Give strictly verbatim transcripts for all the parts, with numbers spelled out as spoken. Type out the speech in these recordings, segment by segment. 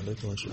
تو باشه.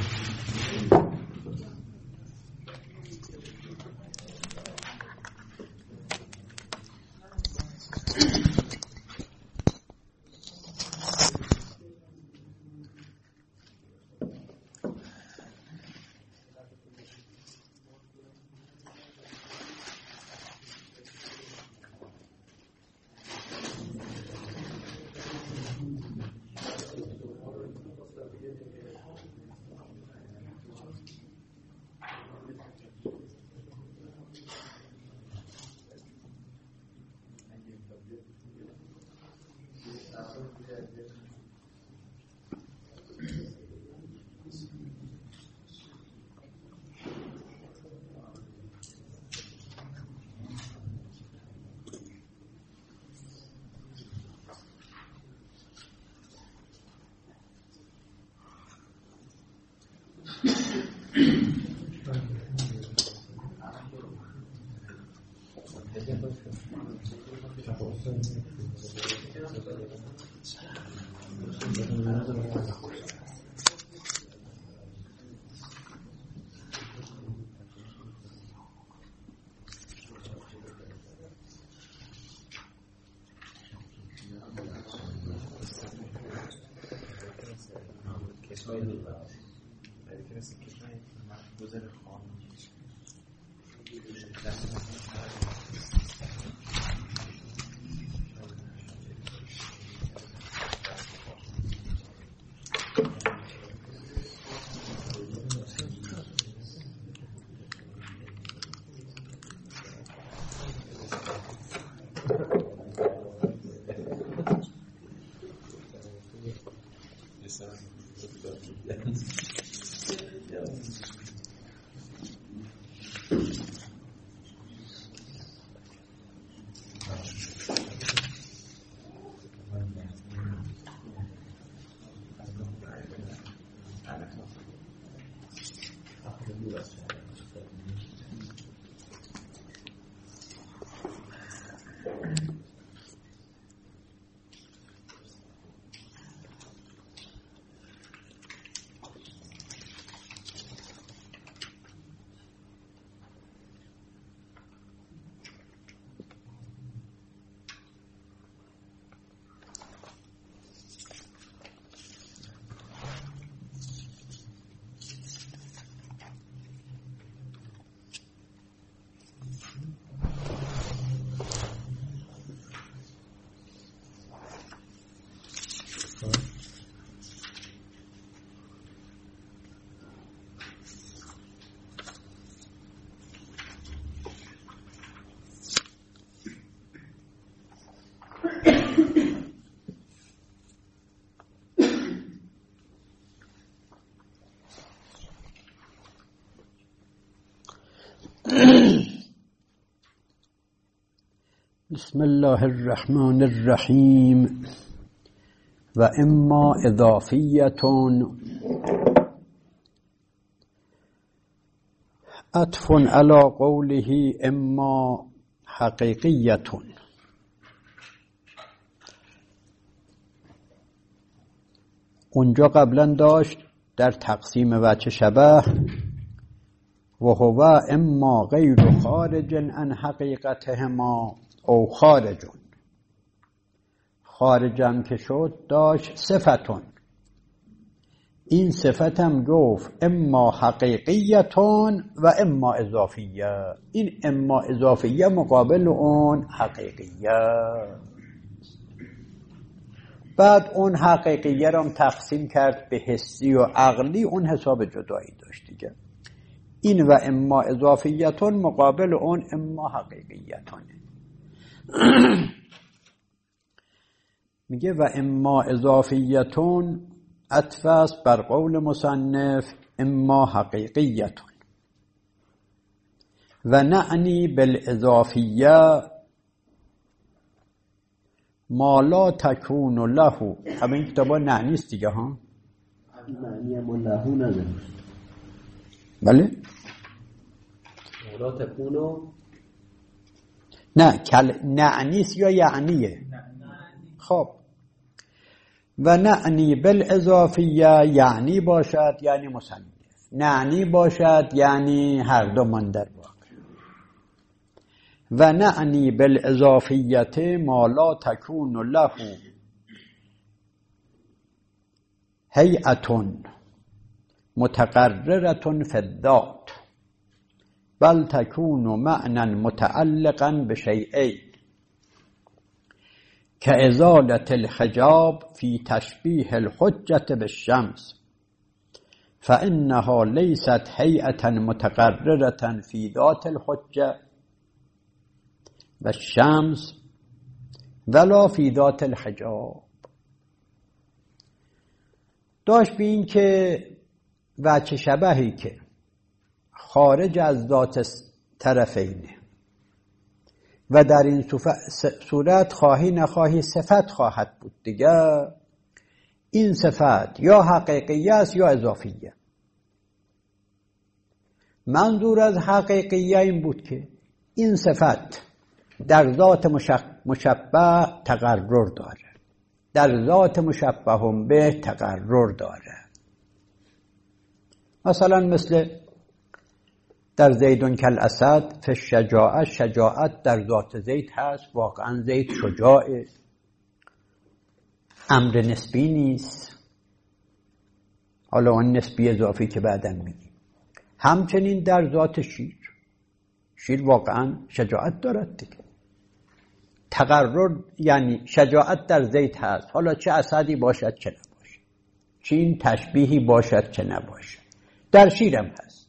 بسم الله الرحمن الرحیم و اما اضافیتون عطف علی قوله اما حقیقیتون. اونجا قبلا داشت در تقسیم وجه شبه و هو اما غیر خارج عن حقیقتهما او خارجون. خارجم که شد داشت صفتون. این صفتم گفت اما حقیقیتون و اما اضافیه. این اما اضافیه مقابل اون حقیقیه. بعد اون حقیقیه رو تقسیم کرد به حسی و عقلی. اون حساب جدایی داشت دیگه. این و اما اضافیتون مقابل اون اما حقیقیتون. میگه و اما اضافیتون عطف است بر قول مصنف اما حقیقیتون و نعنی بالاضافیه ما لا تکون له. همه این کتابا نعنی است دیگه ها. معنی اما له نداره. بله لا تکون نه کل نعنیس یا یعنیه. خب و نعنی بالاضافیه یعنی باشد یعنی مصنف، نعنی باشد یعنی هر دو من در واقع. و نعنی بالاضافیت ما لا تکون له هیئة متقررة فی الذات بل تكون معنى متعلقا بشيئين كإزالة الحجاب في تشبيه الحجة بالشمس فإنها ليست هيئة متقررة في ذات الحجة والشمس ولا في ذات الحجاب. داشت به این که وجه شبهی که خارج از ذات طرفینه و در این صورت خواهی نخواهی صفت خواهد بود دیگه، این صفت یا حقیقیه است یا اضافیه. منظور از حقیقیه این بود که این صفت در ذات مشبه تقرر داره، در ذات مشبه هم به تقرر داره. مثلا مثل در زیدون کل اسد فی شجاعت، شجاعت در ذات زید هست، واقعا زید شجاعه، امر نسبی نیست، حالا اون نسبی اضافی که بعداً میگیم. همچنین در ذات شیر، شیر واقعا شجاعت دارد دیگه، تقرر یعنی شجاعت در زید هست، حالا چه اسدی باشد چه نباشد، چه این تشبیهی باشد چه نباشد، در شیرم هست.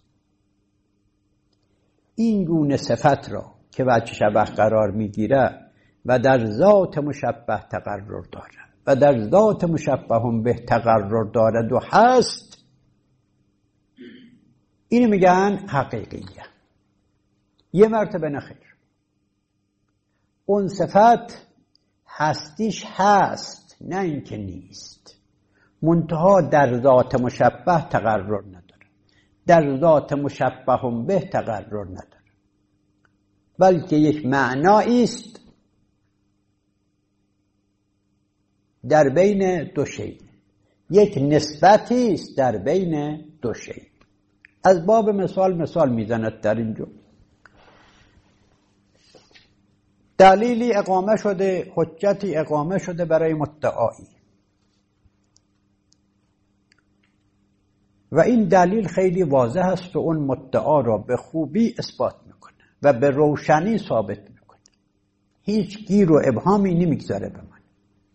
این گونه صفت را که وجه شبه قرار میگیره و در ذات مشبه تقرر داره و در ذات مشبه هم به تقرر دارد و هست، اینو میگن حقیقیه. یه مرتبه نخیر، اون صفت هستیش هست، نه اینکه نیست، منتها در ذات مشبه تقرر نداره، در ذات مشبه هم به تقرر نداره، بلکه یک معنایی است در بین دو شی، یک نسبتی است در بین دو شی. از باب مثال مثال میزند در اینجا. دلیلی اقامه شده، حجتی اقامه شده برای مدعایی و این دلیل خیلی واضح است و اون مدعا را به خوبی اثبات میکنه و به روشنی ثابت میکنه، هیچ گیر و ابهامی نمیگذاره به من.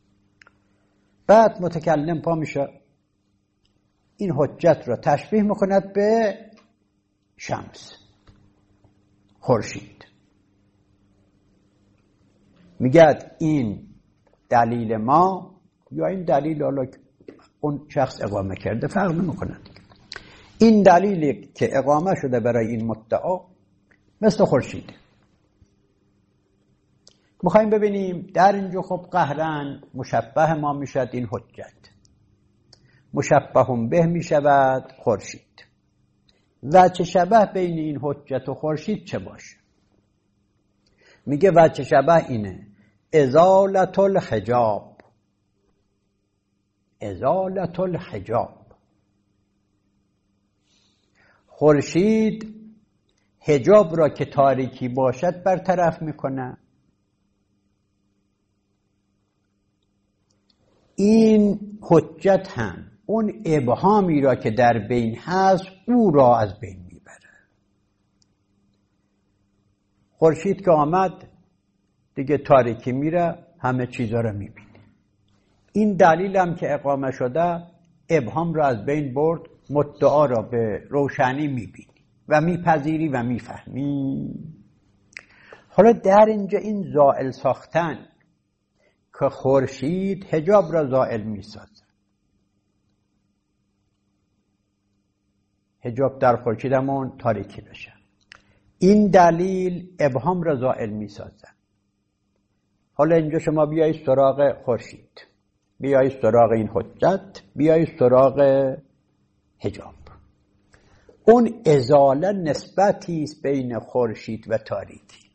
بعد متکلم پا میشه این حجت را تشبیه میکند به شمس، خورشید، میگه این دلیل ما یا این دلیل حالا اون شخص اقامه کرده فرق نمیکنه، این دلیلی که اقامه شده برای این مدعا مثل خورشید. میخوایم ببینیم در اینجا خب قهرن مشبه ما میشد این حجت، مشبه هم به میشود خورشید. وجه شبه بین این حجت و خورشید چه باشه؟ میگه وجه شبه اینه ازالت الحجاب، ازالت الحجاب. خورشید حجاب را که تاریکی باشد برطرف میکنه، این حجت هم اون ابهامی را که در بین هست او را از بین میبره. خورشید که آمد دیگه تاریکی میره، همه چیزا را میبینه. این دلیل هم که اقامه شده ابهام را از بین برد، مدعا را به روشنی میبینی و میپذیری و میفهمی. حالا در اینجا این زائل ساختن که خورشید حجاب را زائل میسازه، حجاب در خورشید همون تاریکی بشه، این دلیل ابهام را زائل میسازه. حالا اینجا شما بیایید سراغ خورشید، بیایید سراغ این حجت، بیایید سراغ حجاب. اون ازاله نسبتی است بین خورشید و تاریکی،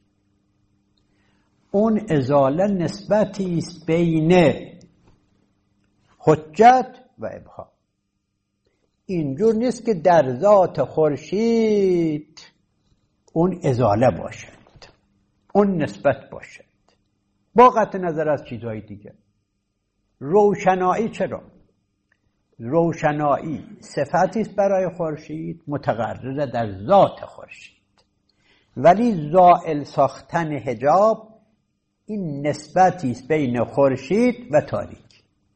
اون ازاله نسبتی است بین حجت و ابهام. اینجور نیست که در ذات خورشید اون ازاله باشد، اون نسبت باشد با قطع نظر از چیزهای دیگه. روشنایی چرا؟ روشنایی صفتی است برای خورشید متقرر در ذات خورشید، ولی زائل ساختن حجاب این نسبتی است بین خورشید و تاریک.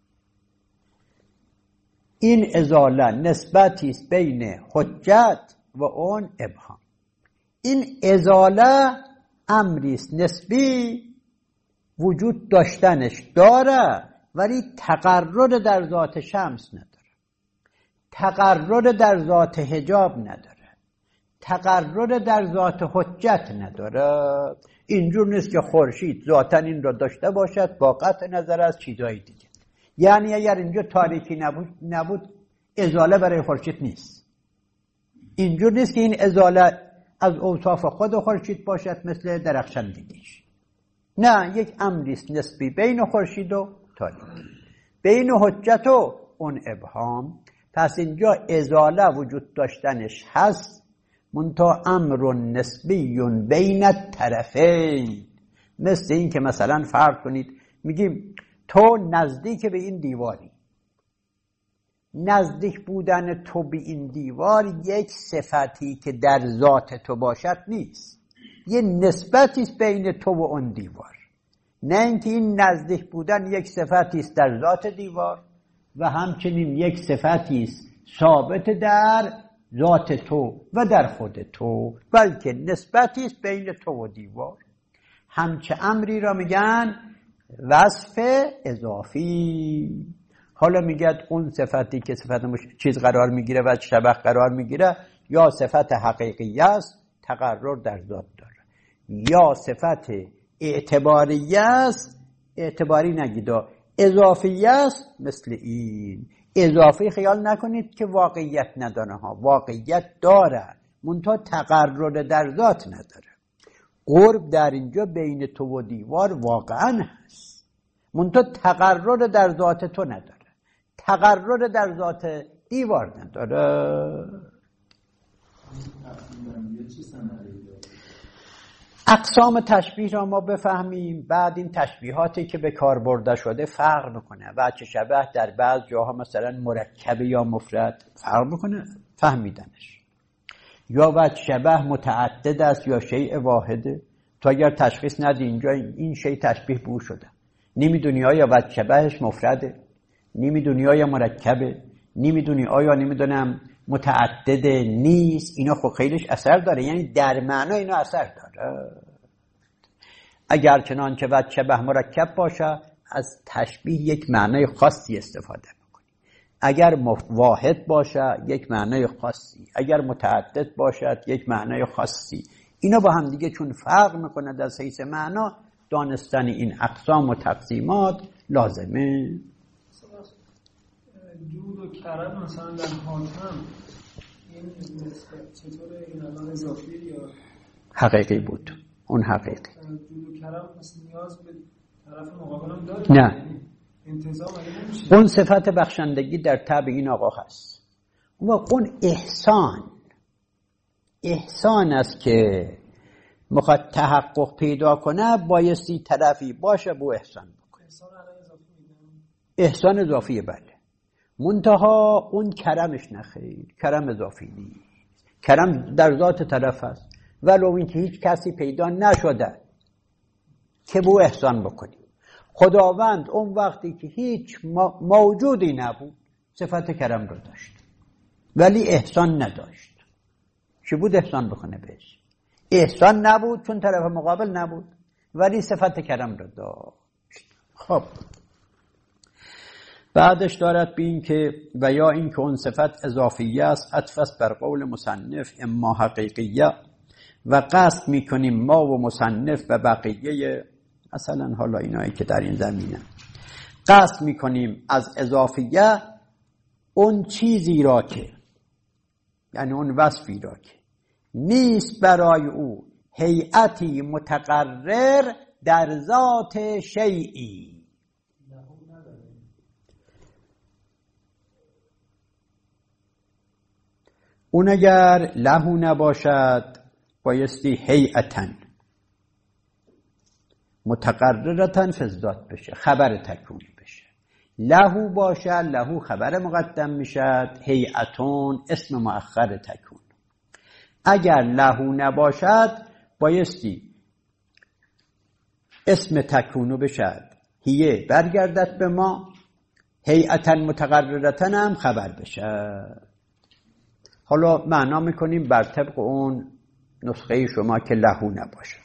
این ازاله نسبتی است بین حجت و اون ابهام. این ازاله امری است نسبی، وجود داشتنش داره ولی تقرر در ذات شمس نداره، تقرر در ذات حجاب نداره، تقرر در ذات حجت نداره. اینجور نیست که خورشید ذاتاً این را داشته باشد با قطع نظر از چیزهای دیگه. یعنی اگر اینجا تاریکی نبود, نبود ازاله برای خورشید نیست. اینجور نیست که این ازاله از اوصاف خود خورشید باشد مثل درخشندگیش. نه، یک امری است نسبی بین خورشید و تاریک، بین حجت و اون ابهام. پس اینجا ازاله وجود داشتنش هست، منتها امر نسبی بین الطرفین. مثل این که مثلا فرض کنید میگیم تو نزدیک به این دیواری. نزدیک بودن تو به این دیوار یک صفتی که در ذات تو باشد نیست، یه نسبتی است بین تو و اون دیوار. نه اینکه این نزدیک بودن یک صفتی است در ذات دیوار و همچنین یک صفتی است ثابت در ذات تو و در خود تو، بلکه نسبتی است بین تو و دیوار. همچه امری را میگن وصف اضافی. حالا میگه اون صفتی که صفت چیز قرار میگیره و شبه قرار میگیره یا صفت حقیقی است تقرر در ذات داره، یا صفت اعتباری است اعتباری نگیدا اضافی است. مثل این اضافی خیال نکنید که واقعیت نداره ها، واقعیت داره منتها تقرر در ذات نداره. قرب در اینجا بین تو و دیوار واقعا هست منتها تقرر در ذات تو نداره، تقرر در ذات دیوار نداره. اقسام تشبیه را ما بفهمیم، بعد این تشبیهاتی که به کار برده شده فرق میکنه. وجه شبه در بعض جاها مثلا مرکب یا مفرد فرق میکنه فهمیدنش، یا وجه شبه متعدد است یا شیء واحده. تو اگر تشخیص ندی اینجا این شیء تشبیه بو شده، نمیدونی آیا وجه شبهش مفرده، نمیدونی آیا مرکبه، نمیدونی آیا نمیدونم متعدده نیست. اینا خب خیلیش اثر داره، یعنی در معنا اینا اثر داره. اگر چنانچه وجه شبه مرکب باشه از تشبیه یک معنای خاصی استفاده میکنی، اگر واحد باشه یک معنای خاصی، اگر متعدد باشد یک معنای خاصی. اینا با هم دیگه چون فرق میکنه در حیث معنا، دانستن این اقسام و تقسیمات لازمه. جود و کرم مثلا در حاتم این چطوره؟ این الان اضافیه یا حقیقی بود؟ اون حقیقی. جود و کرم مثلا نیاز به طرف مقابل هم داره؟ نه، انتظام اگه نمیشه. اون صفت بخشندگی در طبع این آقا هست. اون احسان احسان است که میخواد تحقق پیدا کنه، بایستی طرفی باشه بو احسان بکنه. احسان الان اضافی میدن؟ احسان اضافیه بله، منتها اون کرمش نخیر، کرم اضافی نیست. کرم در ذات طرف هست، ولو اینکه هیچ کسی پیدا نشده که بو احسان بکنی. خداوند اون وقتی که هیچ موجودی نبود صفت کرم رو داشت ولی احسان نداشت. چی بود احسان بکنه بهش؟ احسان نبود چون طرف مقابل نبود ولی صفت کرم رو داشت. خب بعدش دارد به این که و یا این که اون صفت اضافیه است، عطف است بر قول مصنف اما حقیقیه و قصد میکنیم ما و مصنف و بقیه مثلا حالا اینایی که در این زمینه قصد میکنیم از اضافیه اون چیزی را که یعنی اون وصفی را که نیست برای او هیئتی متقرر در ذات شیئی. اون اگر لهو نباشد بایستی هیئتن متقررتن فزداد بشه، خبر تکونی بشه. لهو باشه، لهو خبر مقدم میشد، هیئتون اسم مؤخر تکون. اگر لهو نباشد بایستی اسم تکونو بشد هیه برگردد به ما، هیئتن متقررتن هم خبر بشه. حالا معنا میکنیم بر طبق اون نسخه شما که لهو نباشه.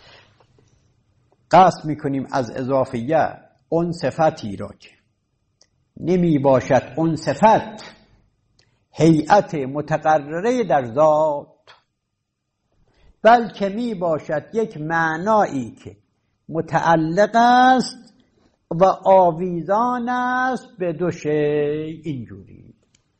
قصد میکنیم از اضافیه اون صفتی را که نمی باشد اون صفت هیئت متقرره در ذات، بلکه می باشد یک معنایی که متعلق است و آویزان است به دو شی. اینجوری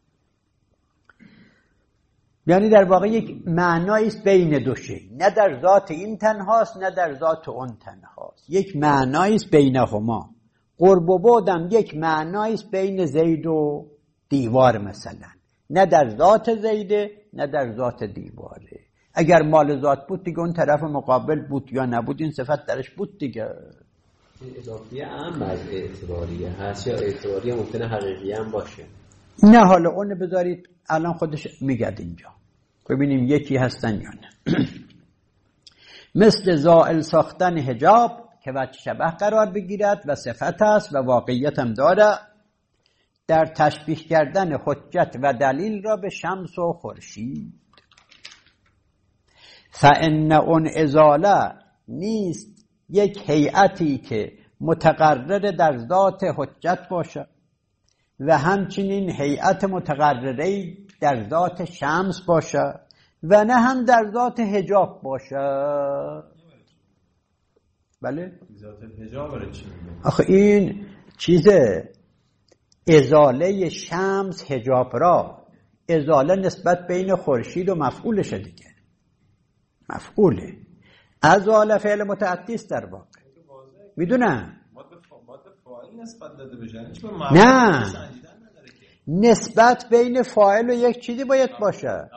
یعنی در واقع یک معنایی است بین دو شی، نه در ذات این تنهاست نه در ذات اون تنهاست، یک معنایی است بینهما. قرب و بعدم یک معنایی است بین زید و دیوار مثلا، نه در ذات زیده نه در ذات دیواره. اگر مال ذات بود دیگه اون طرف مقابل بود یا نبود این صفت درش بود دیگه. اضافیه هم از اعتباریه هست یا اعتباریه ممکنه حقیقی هم باشه؟ نه حالا اون بذارید الان خودش میگد اینجا ببینیم یکی هستن یا نه. مثل زائل ساختن حجاب که وجه شبه قرار بگیرد و صفت است و واقعیت هم داره، در تشبیه کردن حجت و دلیل را به شمس و خورشید. فان اون ازاله نیست یک هیئتی که متقرر در ذات حجت باشه و همچنین هیئت متقرره در ذات شمس باشه و نه هم در ذات حجاب باشه. بله؟ ذات حجاب رو چی میگه؟ آخه این چیزه ازاله شمس حجاب را، ازاله نسبت بین خورشید و مفعولش دیگه، مفعوله. ازاله فعل متعدی است در واقع. میدونم نسبت داده بشه نه، نسبت بین فاعل و یک چیزی باید باشه.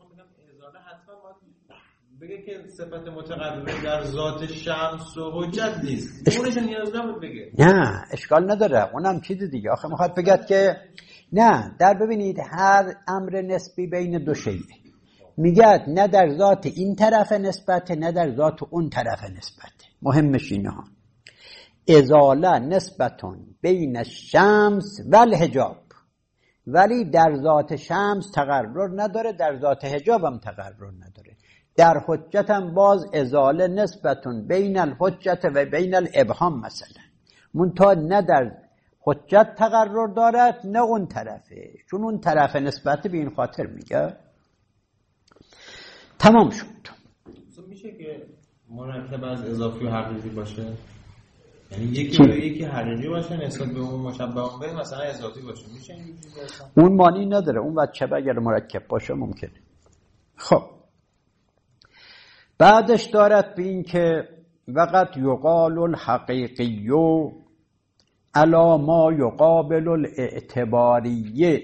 بگه که صفت متقرره در ذات شمس و حجت نیست، اونش نیاز نبود بگه. نه اشکال نداره، اونم چیز دیگه. آخه میخواد بگه که نه، در ببینید هر امر نسبی بین دو شیء میگه نه در ذات این طرف نسبت نه در ذات اون طرف نسبت. مهمش اینه ها. ازاله نسبتون بین الشمس و الحجاب، ولی در ذات شمس تقرر نداره، در ذات حجاب هم تقرر نداره. در حجت هم باز ازاله نسبتون بین الحجت و بین الابهام مثلا، منتها نه در حجت تقرر دارد نه اون طرفه، چون اون طرف نسبت به این خاطر میگه. تمام شد. میشه که مرکب از اضافی و حقیقی باشه؟ یعنی یکی یا یکی حقیقی باشه نسبت به اون مشبه به مثلا اضافی باشه، میشه این چیزی اصلا؟ اون معنی نداره، اون وجه اگر مرکب باشه ممکنه. خب بعدش دارد به این که وقت یقال الحقیقی علی ما یقابل الاعتباریه،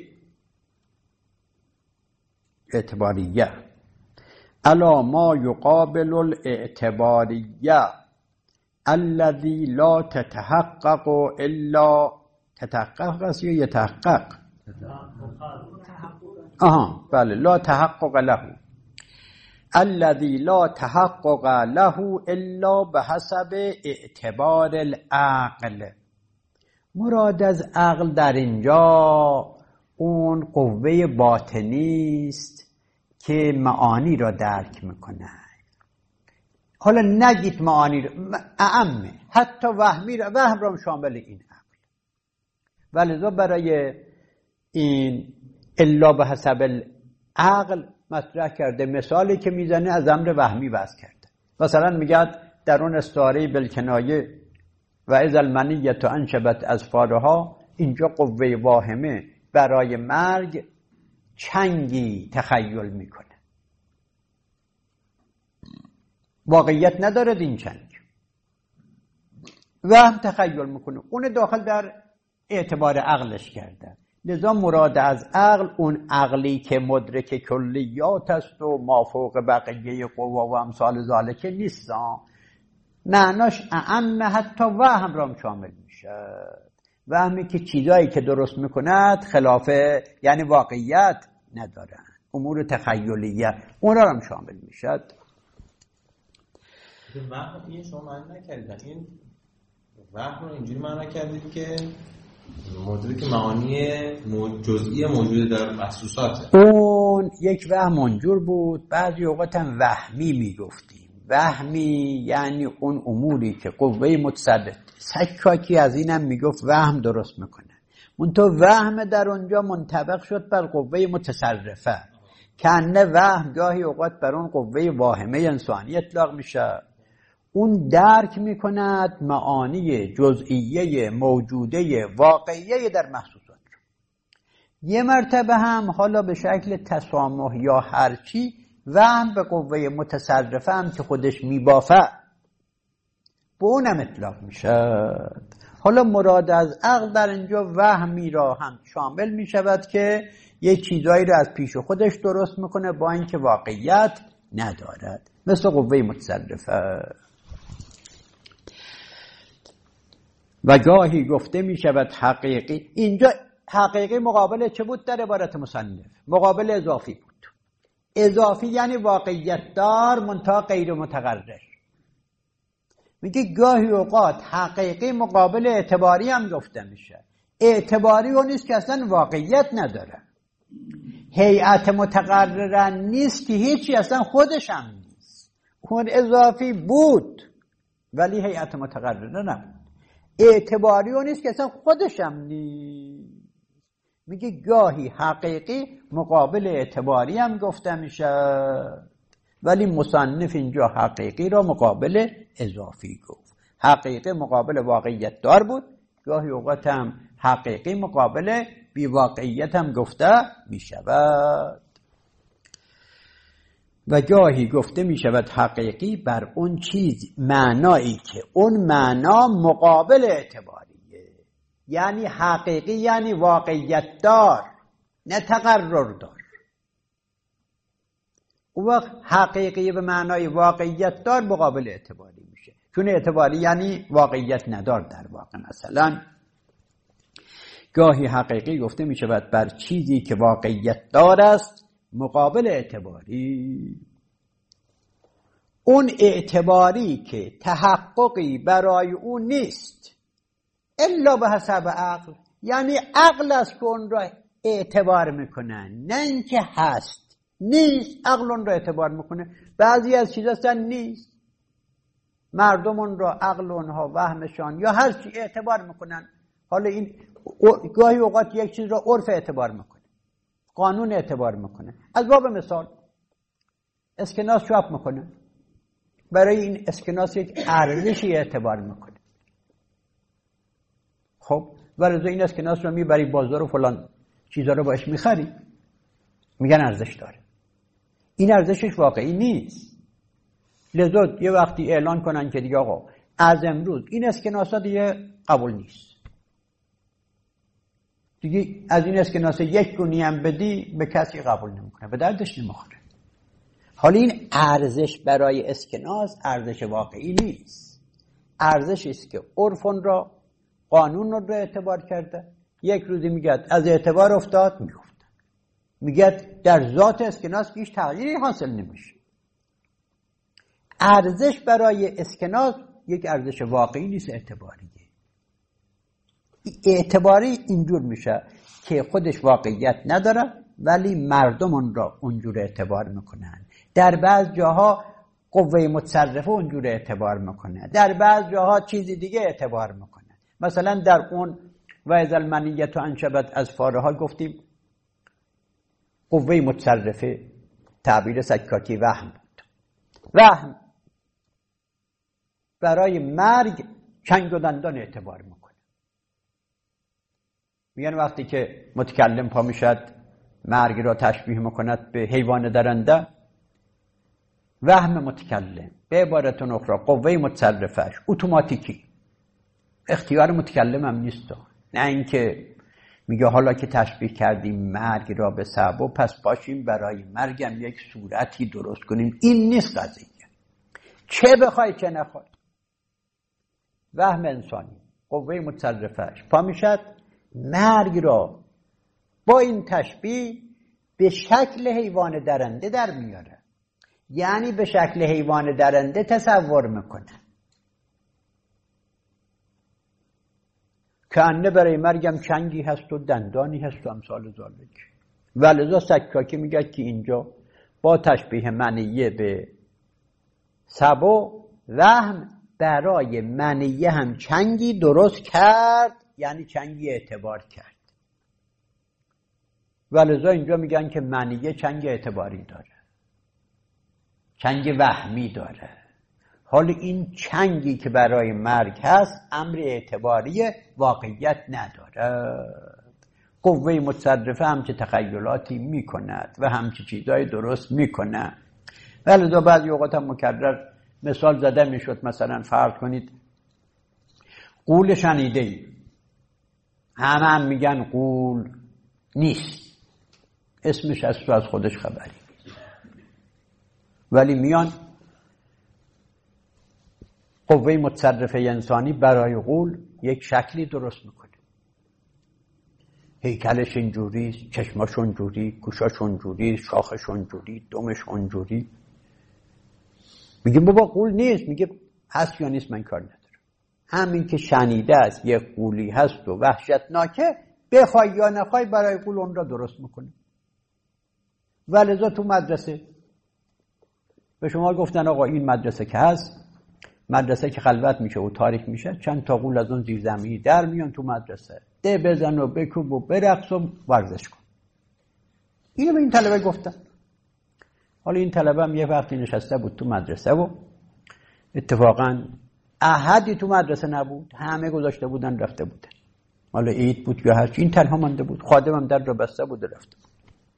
اعتباریه علی ما یقابل الاعتباریه الذي لا تتحقق الا تتحقق است یا یتحقق؟ آها بله، لا تحقق له، الذي لا تحقق له الا بحسب اعتبار العقل. مراد از عقل در اینجا اون قوه باطنی است که معانی را درک میکنه. حالا نگید معانی را، اعمه، حتی وهمی را، وهم را شامل این عقل. ولذا برای این الا به حسب العقل مطرح کرده. مثالی که میزنه از امر وهمی بحث کرده. مثلا میگه در اون استعاره بالکنایه و اذا المنیة انشبت اظفارها، اینجا قوه واهمه برای مرگ چنگی تخیل میکنه، واقعیت نداره این چنگ، وهم تخیل میکنه. اون داخل در اعتبار عقلش کرده. لذا مراد از عقل اون عقلی که مدرک کلیات است و مافوق بقیه قوا و امثال ذالک نیست. معناش اعم حتی وهم را شامل میشه. وهمی که چیزایی که درست میکند خلاف یعنی واقعیت ندارن، امور تخیلیه اون را هم شامل میشد. وهم این شما معنی نکردید، این وهم رو اینجوری معنی کردید که مدرک معانی جزئی موجود در محسوساته. اون یک وهم اونجور بود، بعضی اوقات هم وهمی میگفتیم. وهمی یعنی اون اموری که قوه متصرف، سکاکی از اینم میگفت وهم درست میکنه، منتها وهم در اونجا منطبق شد بر قوه متصرفه، کنه وهم گاهی اوقات بر اون قوه واهمه انسانی اطلاق میشه. اون درک میکند معانی جزئیه موجوده واقعیه در محسوسات. یه مرتبه هم حالا به شکل تسامح یا هرچی وهم به قوه متصرفه هم که خودش میبافه به اونم اطلاق میشه. حالا مراد از عقل در اینجا وهمی را هم شامل میشود که یه چیزایی را از پیش خودش درست میکنه با اینکه واقعیت ندارد، مثل قوه متصرفه. و گاهی گفته می شود حقیقی. اینجا حقیقی مقابل چه بود در عبارت مصنف؟ مقابل اضافی بود. اضافی یعنی واقعیت دار منتها غیر متقرر. میگه گاهی اوقات حقیقی مقابل اعتباری هم گفته میشه. اعتباری اون نیست که اصلا واقعیت نداره، هیئت متقرره نیست که هیچی اصلا خودش هم نیست. اون اضافی بود ولی هیئت متقرره نبود. اعتباری اون نیست که اصلا خودش هم نیست. میگه گاهی حقیقی مقابل اعتباری هم گفته میشه، ولی مصنف اینجا حقیقی را مقابل اضافی گفت. حقیقی مقابل واقعیت دار بود، گاهی اوقات هم حقیقی مقابل بی واقعیت هم گفته میشود. و گاهی گفته می شود حقیقی بر اون چیز معنایی که اون معنا مقابل اعتباریه. یعنی حقیقی یعنی واقعیت دار نه تقرر دار. اون وقت حقیقی به معنای واقعیت دار مقابل اعتباری میشه، چون اعتباری یعنی واقعیت ندار در واقع. مثلا گاهی حقیقی گفته می شود بر چیزی که واقعیت دار است مقابل اعتباری. اون اعتباری که تحققی برای اون نیست الا به حسب عقل، یعنی عقل است که اون را اعتبار میکنن، نه اینکه هست. نیست، عقل اون را اعتبار میکنه. بعضی از چیزا اصلا نیست، مردم اون را عقل اونها وهمشان یا هر چی اعتبار میکنن. حالا این گاهی اوقات یک چیز را عرف اعتبار میکنه، قانون اعتبار میکنه. از باب مثال اسکناس چاپ میکنه، برای این اسکناس یک ارزشی اعتبار میکنه. خب ورزه این اسکناس رو میبری بازار و فلان چیزا رو باش میخری، میگن ارزش داره. این ارزشش واقعی نیست. لذا یه وقتی اعلان کنن که دیگه آقا از امروز این اسکناس ها دیگه قبول نیست، دیگه از این اسکناس یک گونی هم بدی به کسی قبول نمیکنه، به دردش نمیخوره. حالا این ارزش برای اسکناس ارزش واقعی نیست، ارزشی است که عرفون را قانون را اعتبار کرده. یک روزی میگه از اعتبار افتاد، میفته. میگه در ذات اسکناس هیچ تغییری حاصل نمیشه. ارزش برای اسکناس یک ارزش واقعی نیست، اعتباریه. اعتباری اینجور میشه که خودش واقعیت نداره ولی مردم اون را اونجور اعتبار میکنن. در بعض جاها قوه متصرفه اونجور اعتبار میکنه، در بعض جاها چیزی دیگه اعتبار میکنه. مثلا در اون و اذا المنیة انشبت از فاره ها گفتیم قوه متصرفه تعبیر سکاکی وهم بود. وهم برای مرگ چنگ و دندان اعتبار میکنه. میگن وقتی که متکلم پا میشد مرگ را تشبیه میکند به حیوان درنده، وهم متکلم به عبارت اخرى قوه متصرفش اتوماتیکی، اختیار متکلم هم نیست، نه اینکه میگه حالا که تشبیه کردیم مرگ را به صعب، پس باشیم برای مرگم یک صورتی درست کنیم. این نیست قضیه، چه بخوای چه نخوای. وهم انسانی قوه متصرفش پا میشد مرگ را با این تشبیه به شکل حیوان درنده در میاره، یعنی به شکل حیوان درنده تصور میکنه که انه برای مرگم چنگی هست و دندانی هست و امثال ذالک. ولذا سکاکی میگه که اینجا با تشبیه منیه به سبو، وهم برای منیه هم چنگی درست کرد، یعنی چنگی اعتبار کرد. ولذا اینجا میگن که منیه چنگ اعتباری داره، چنگ وهمی داره. حال این چنگی که برای مرگ هست امر اعتباری واقعیت نداره. قوه متصرفه همچه تخیلاتی میکند و همچه چیزای درست میکند. ولذا بعضی اوقات هم مکرر مثال زده میشد، مثلا فرض کنید غول شنیده ای، همه هم میگن غول نیست، اسمش از تو از خودش خبری، ولی میان قوه متصرفه انسانی برای غول یک شکلی درست میکنه، هیکلش اینجوری، چشماش اونجوری، گوشاش اونجوری، شاخش اونجوری، دمش اونجوری. میگه بابا غول نیست، میگه هست یا نیست من کار ندارم. همین که شنیده است یک غولی هست و وحشتناکه، بخوای یا نخوای برای غول اون را درست میکنه. ولذا تو مدرسه به شما گفتن آقا این مدرسه که هست، مدرسه که خلوت میشه و تاریک میشه، چند تا غول از اون زیر زمینی در میان تو مدرسه، ده بزن و بکوب و برقص و ورزش کن. اینو به این طلبه گفتن. حالا این طلبه هم یه وقتی نشسته بود تو مدرسه و اتفاقا احدی تو مدرسه نبود، همه گذاشته بودن رفته بودن، حالا عید بود یا هرچی، این تنها مانده بود، خادمم در را بسته بود رفته بود.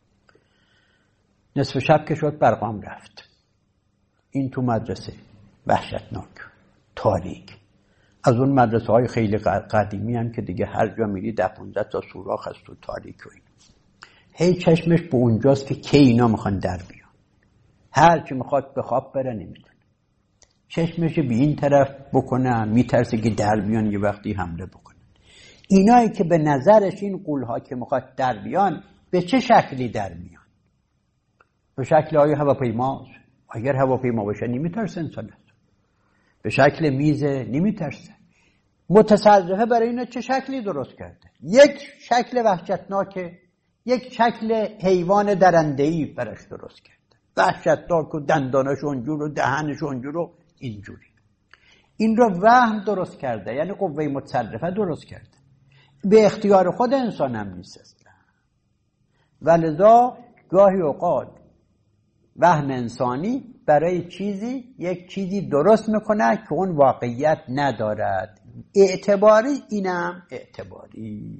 نصف شب که شد برقام رفت. این تو مدرسه وحشتناک، تاریک، از اون مدرسه های خیلی قدیمی هم که دیگه هر جا میری ده پونزده تا سوراخ هست و تاریک و این. هی چشمش به اونجاست که کی اینا میخوان در بیان، هر چی میخواد به خواب بره نمیتونه، چشمش به این طرف بکنه میترسه که در بیان یه وقتی حمله بکنه. اینایی که به نظرش این غول‌ها که میخواد در بیان به چه شکلی در میان؟ به شکل های هواپیما. اگر هواپیما باشه نمیترسه انسان هست. به شکل میزه نمیترسه. متصرفه برای اینا چه شکلی درست کرده؟ یک شکل وحشتناک، یک شکل حیوان درنده‌ای براش درست کرده، وحشتناک و دندانش اونجور و دهنش اونجور و اینجوری. این رو وهم درست کرده، یعنی قوه متصرفه درست کرده، به اختیار خود انسان هم نیست اصلا. ولذا گاهی اوقات وهم انسانی برای چیزی یک چیزی درست میکنه که اون واقعیت ندارد. اعتباری، اینم اعتباری.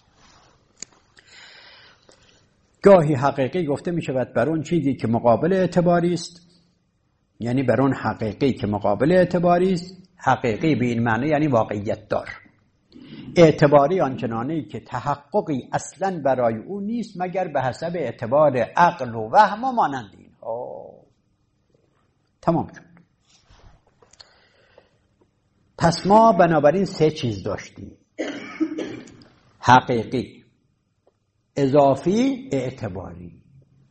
گاهی حقیقی گفته میشود بر اون چیزی که مقابل اعتباری است، یعنی بر اون حقیقی که مقابل اعتباری است. حقیقی به این معنی یعنی واقعیت دار. اعتباری آنچنانی که تحققی اصلا برای او نیست مگر به حسب اعتبار عقل و وهم و مانند اینها. تمام شد. پس ما بنابراین سه چیز داشتیم: حقیقی، اضافی، اعتباری.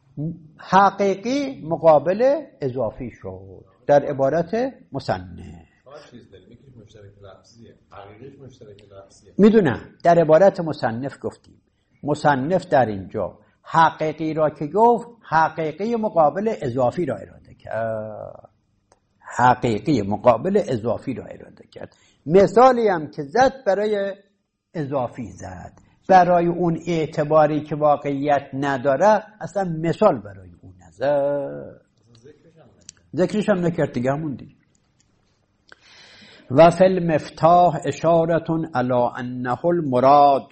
حقیقی مقابل اضافی شد در عبارت مصنف. میدونم در عبارت مصنف گفتیم. مصنف در اینجا حقیقی را که گفت، حقیقی مقابل اضافی را اراده کرد. حقیقی مقابل اضافی را اراده کرد. مثالی هم که زد برای اضافی زد، برای اون اعتباری که واقعیت نداره اصلا مثال برای اون نزد، ذکرش هم نکرد دیگه، همون دیگه. و فی المفتاح اشارتون علی انه المراد.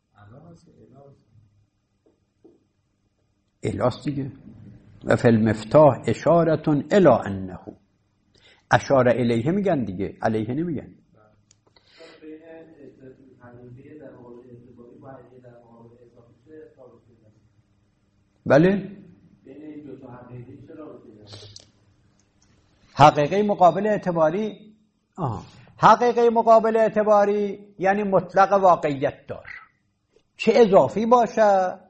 الاست دیگه. و فی المفتاح اشارتون الی انه، اشاره الیه میگن دیگه، علیه نمیگن. بله حقیقی مقابل اعتباری. آها. حقیقی مقابل اعتباری یعنی مطلق واقعیت دار، چه اضافی باشه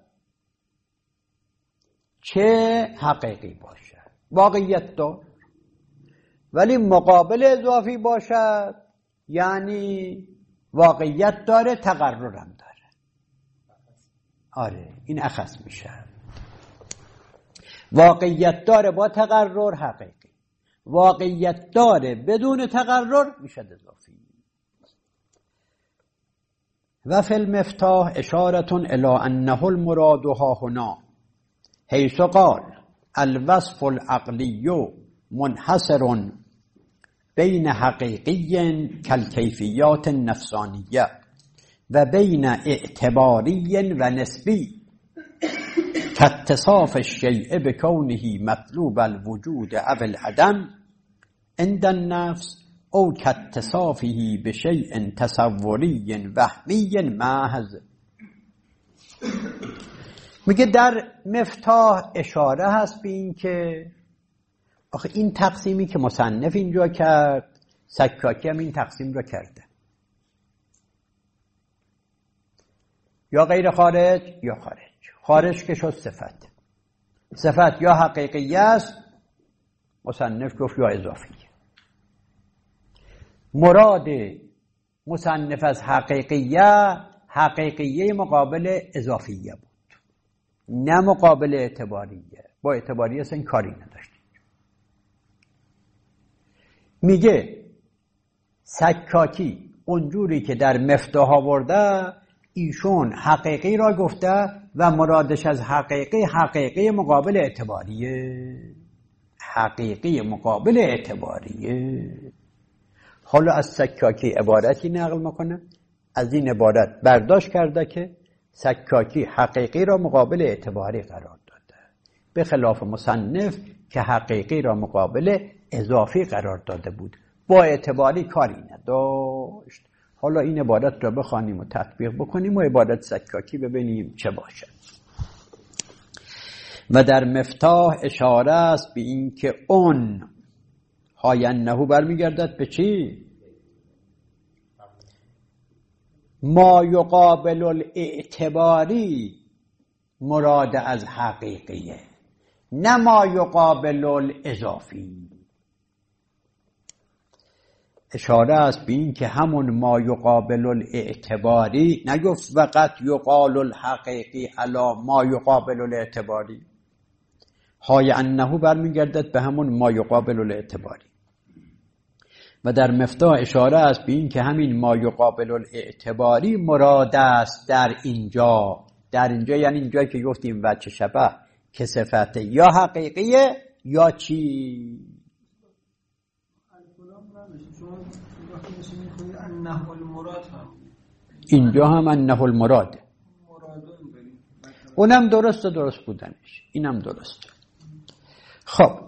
چه حقیقی باشه واقعیت دار. ولی مقابل اضافی باشد یعنی واقعیت داره تقرر هم داره. آره این اخص میشه. واقعیت داره با تقرر حقیقی، واقعیت داره بدون تقرر میشه اضافی. و فی المفتاح اشارة الى انه المراد ها هنا حیث قال الوصف العقلی منحصر بین حقیقی کالکیفیات النفسانیه و بین اعتباری و نسبی کاتصاف الشیء بکونه مطلوب الوجود او العدم عند النفس او کاتصافه بشیء تصوری وهمی محض. میگه در مفتاح اشاره هست به این که آخه این تقسیمی که مصنف اینجا کرد سکاکی هم این تقسیم رو کرده، یا غیر خارج یا خارج. خارج که شد صفت، صفت یا حقیقی است مصنف گفت یا اضافی. مراد مصنف از حقیقیه حقیقیه مقابل اضافیه بود، نه مقابل اعتباریه. با اعتباریه اصلا کاری نداشت. میگه سکاکی اونجوری که در مفتاح آورده ایشون حقیقی را گفته و مرادش از حقیقی حقیقی مقابل اعتباریه، حقیقی مقابل اعتباریه. حالا از سکاکی عبارتی نقل میکنه، از این عبارت برداشت کرده که سکاکی حقیقی را مقابل اعتباری قرار داده، به خلاف مصنف که حقیقی را مقابل اضافی قرار داده بود، با اعتباری کاری نداشت. حالا این عبارت را بخوانیم و تطبیق بکنیم و عبارت سکاکی ببینیم چه باشه. و در مفتاح اشاره است به این که اون های انهو برمیگردد به چی؟ ما یقابل الاعتباری مراد از حقیقیه، نه ما یقابل الاضافی. اشاره است به این که همون ما یقابل الاعتباری نگفت فقط یقال الحقیقی علی ما یقابل الاعتباری. های انهو برمیگردد به همون ما یقابل الاعتباری. و در مفتاح اشاره است به این که همین ما یقابل الاعتباری مراد است در اینجا. در اینجا یعنی اینجایی که گفتیم وجه شبه که صفت یا حقیقیه یا چی؟ اینجا هم انه المراد، اونم درست و درست بودنش، اینم درست. خب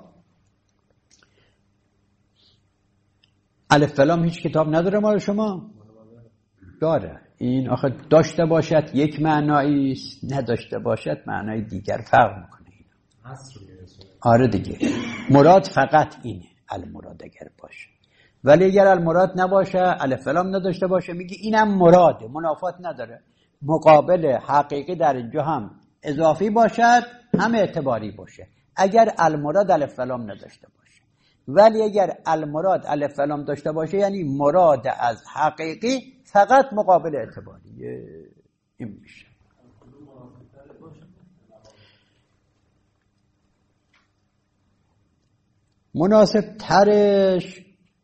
الف فلام هیچ کتاب نداره مال شما؟ داره. این آخه داشته باشد یک معنایی است، نداشته باشد معنای دیگر فرق میکنه. آره دیگه مراد فقط اینه، المراد اگر باشه. ولی اگر المراد نباشه الف فلام نداشته باشه میگی اینم مراده، منافات نداره. مقابل حقیقی در اینجا هم اضافی باشد هم اعتباری باشه اگر المراد الف فلام نداشته باشه. ولی اگر المراد الف فلام داشته باشه یعنی مراد از حقیقی فقط مقابل اعتباریه. این میشه. مناسب ترش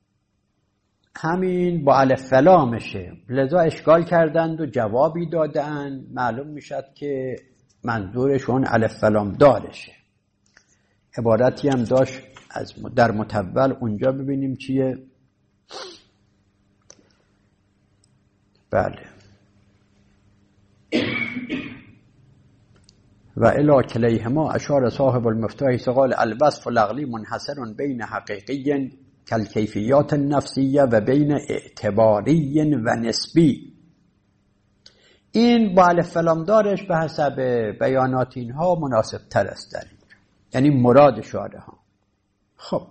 همین با الف فلامشه، لذا اشکال کردند و جوابی دادن. معلوم میشد که منظورشون الف فلام دارشه. عبارتی هم داشت از در متول، اونجا ببینیم چیه. بله و الی کلیهما اشار صاحب المفتاح سقال الوصف العقلی منحصر بین حقیقی کالکیفیات النفسیه و بین اعتباری و نسبی این با الف لام دارش به حسب بیانات اینها مناسب تر است در اینجا، یعنی مراد شارح ها. خب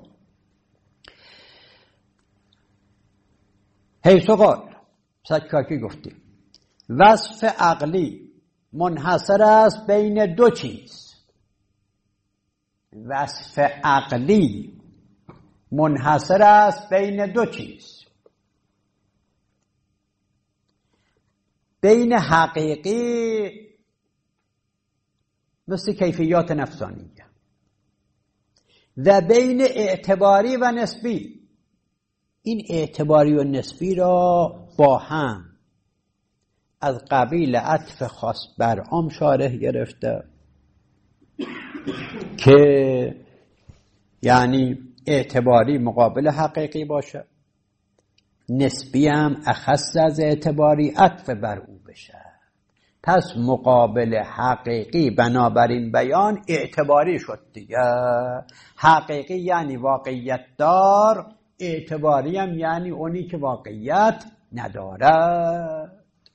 حیث قال سکاکی گفتیم وصف عقلی منحصر است بین دو چیز. وصف عقلی منحصر است بین دو چیز، بین حقیقی مثل کیفیات نفسانیه و بین اعتباری و نسبی. این اعتباری و نسبی را با هم از قبیل عطف خاص بر عام شارح گرفته که یعنی اعتباری مقابل حقیقی باشه، نسبی هم اخص از اعتباری عطف بر او بشه. پس مقابل حقیقی بنابراین بیان اعتباری شد دیگه. حقیقی یعنی واقعیت دار، اعتباری هم یعنی اونی که واقعیت نداره.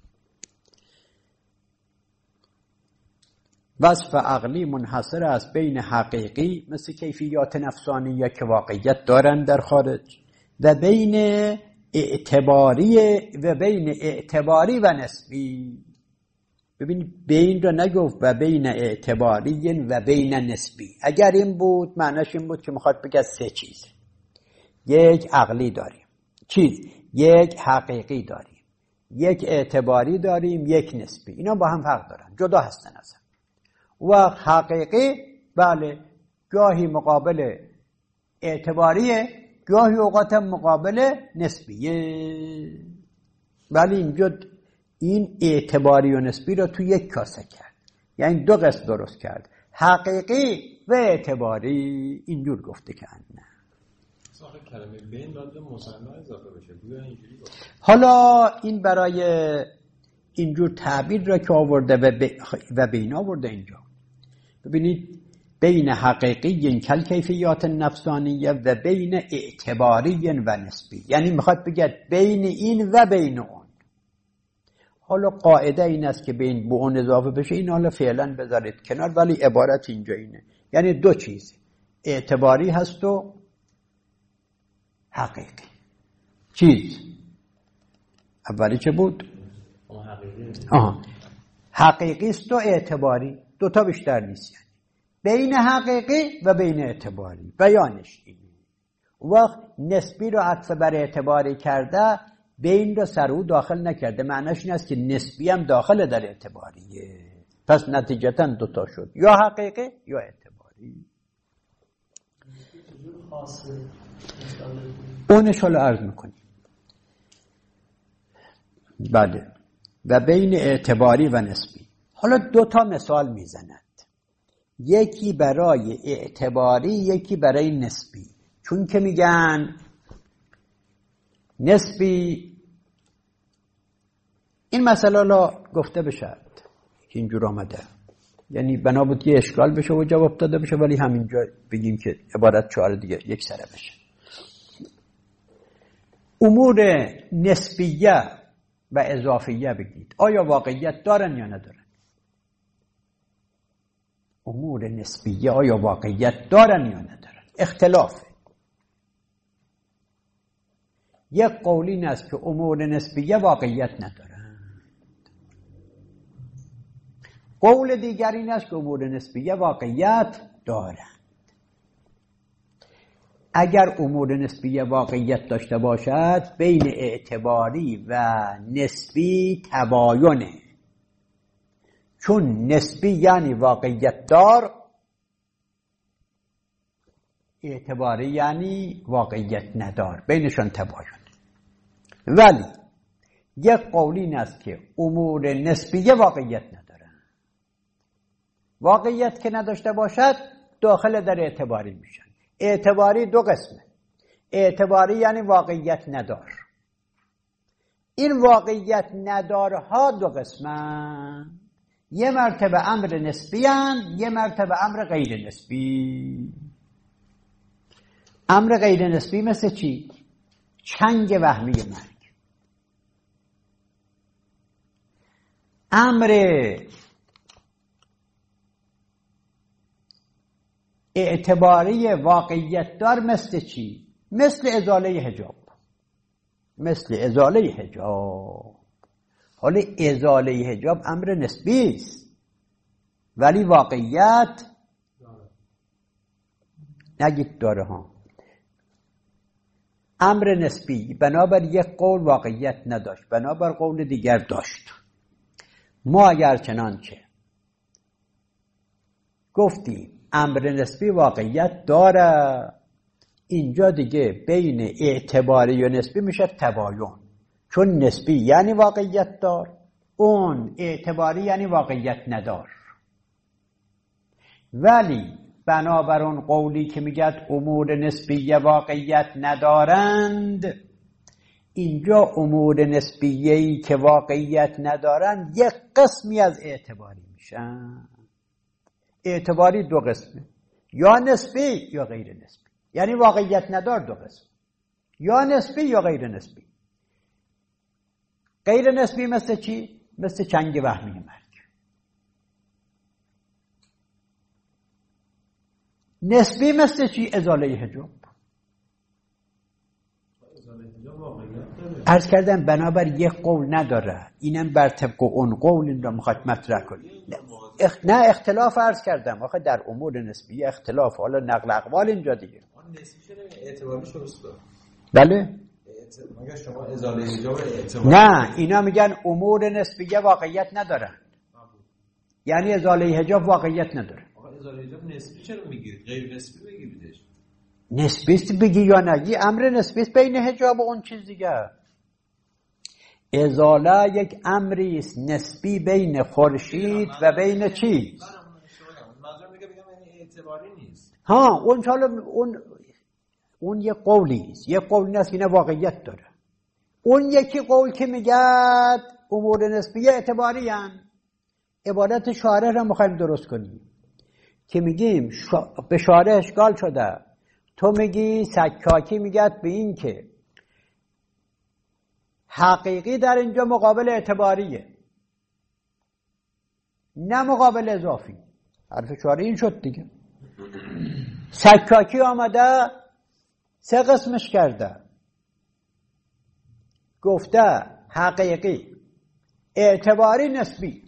وصف عقلی منحصر است بین حقیقی مثل کیفیات نفسانیه که واقعیت دارن در خارج و بین اعتباری و بین اعتباری و نسبی. ببینید بین رو نگفت و بین اعتباری و بین نسبی. اگر این بود معنیش این بود که میخواد بگه سه چیز، یک عقلی داریم، چیز یک حقیقی داریم، یک اعتباری داریم، یک نسبی. اینا با هم فرق دارن، جدا هستن از هم. و حقیقی بله گاهی مقابل اعتباریه، گاهی اوقات مقابل نسبیه. ولی اینجا این اعتباری و نسبی رو تو یک کاسه کرد، یعنی دو قسم درست کرد، حقیقی و اعتباری. اینجور گفته که نه آخه کلمه بین باید به مثنا اضافه بشه. بیا اینجوری گفت. حالا این برای اینجور تعبیر را که آورده و, ب... و بین آورده اینجا. ببینید بین حقیقی کل کیفیات نفسانیه و بین اعتباری و نسبی، یعنی میخواد بگه بین این و بین اون. حالا قاعده این است که بین به اون اضافه بشه، این حالا فعلا بذارید کنار، ولی عبارت اینجا اینه، یعنی دو چیز اعتباری هست و حقیقی. چیز اولی چه بود؟ آها حقیقی است و اعتباری، دوتا بیشتر نیست. یعنی بین حقیقی و بین اعتباری بیانش اینه. وقت نسبی رو عطف بر اعتباری کرده، بین رو سر او داخل نکرده، معنیش این است که نسبی هم داخل در اعتباریه. پس نتیجتا دوتا شد، یا حقیقی یا اعتباری. اونش حالا عرض میکنیم. بله و بین اعتباری و نسبی. حالا دو تا مثال میزند، یکی برای اعتباری یکی برای نسبی. چون که میگن نسبی، این مسئله را گفته بشد که اینجور آمده، یعنی بنا بود یه اشکال بشه و جواب داده بشه، ولی همینجا بگیم که عبارت چهار دیگه یک سره بشه. امور نسبیه و اضافیه بگید آیا واقعیت دارن یا ندارن؟ امور نسبیه آیا واقعیت دارن یا ندارن؟ اختلافه. یک قول این است که امور نسبیه واقعیت ندارن، قول دیگر این است که امور نسبیه واقعیت دارن. اگر امور نسبیه واقعیت داشته باشد بین اعتباری و نسبی تباینه، چون نسبی یعنی واقعیت دار، اعتباری یعنی واقعیت ندار، بینشان تباین. ولی یک قول این است که امور نسبیه واقعیت ندارن، واقعیت که نداشته باشد داخل در اعتباری میشن. اعتباری دو قسمه، اعتباری یعنی واقعیت ندار. این واقعیت ندارها دو قسمه، یه مرتبه امر نسبی هستند، یه مرتبه امر غیر نسبی. امر غیر نسبی مثل چی؟ چنگ وهمی مرگ. امر اعتباری واقعیت دار مثل چی؟ مثل ازاله حجاب، مثل ازاله حجاب. حالا ازاله حجاب امر نسبی است ولی واقعیت نگید داره ها. امر نسبی بنابر یک قول واقعیت نداشت، بنابر قول دیگر داشت. ما اگر چنانچه گفتیم امر نسبی واقعیت داره، اینجا دیگه بین اعتباری و نسبی میشه تباین، چون نسبی یعنی واقعیت دار، اون اعتباری یعنی واقعیت ندار. ولی بنابر اون قولی که میگه امور نسبیه واقعیت ندارند، اینجا امور نسبیه‌ای که واقعیت ندارند یک قسمی از اعتباری میشن. اعتباری دو قسمه، یا نسبی یا غیر نسبی، یعنی واقعیت ندار دو قسم، یا نسبی یا غیر نسبی. غیر نسبی مثل چی؟ مثل چنگ وهمی مرگ. نسبی مثل چی؟ ازاله حجاب. عرض کردم بنابر یک قول نداره، اینم بر طبق اون قول این را میخواد مطرح کنید. اخ... نه اختلاف عرض کردم، آخه در امور نسبی اختلاف، حالا نقل اقوال اینجا دیگه. اون نسبی چرا اعتباری شوست؟ بله؟ مگه شما ازاله حجاب اعتباری؟ نه، اینا میگن امور نسبیه واقعیت ندارن، یعنی ازاله حجاب واقعیت نداره. آقا ازاله حجاب نسبی چرا میگیرید؟ غیر نسبی بگیریدش. نسبیست بگی یا نگی، امر نسبیست بین حجاب و اون چیز دیگه. ازاله یک امری است نسبی بین خورشید و بین چیز. منظورم میگه بگم یعنی اعتباری نیست. ها اون حالا اون اون یک قولی است، یک قول نیست که نه واقعیت داره. اون یکی قول که میگه امور نسبیه اعتباری هن. عبارت شارح را میخوایم درست کنیم که میگیم شا... به شارح اشکال شده. تو میگی سکاکی میگه به این که حقیقی در اینجا مقابل اعتباریه، نه مقابل اضافی. حرف شارح این شد دیگه. سکاکی آمده سه قسمش کرده، گفته حقیقی، اعتباری، نسبی.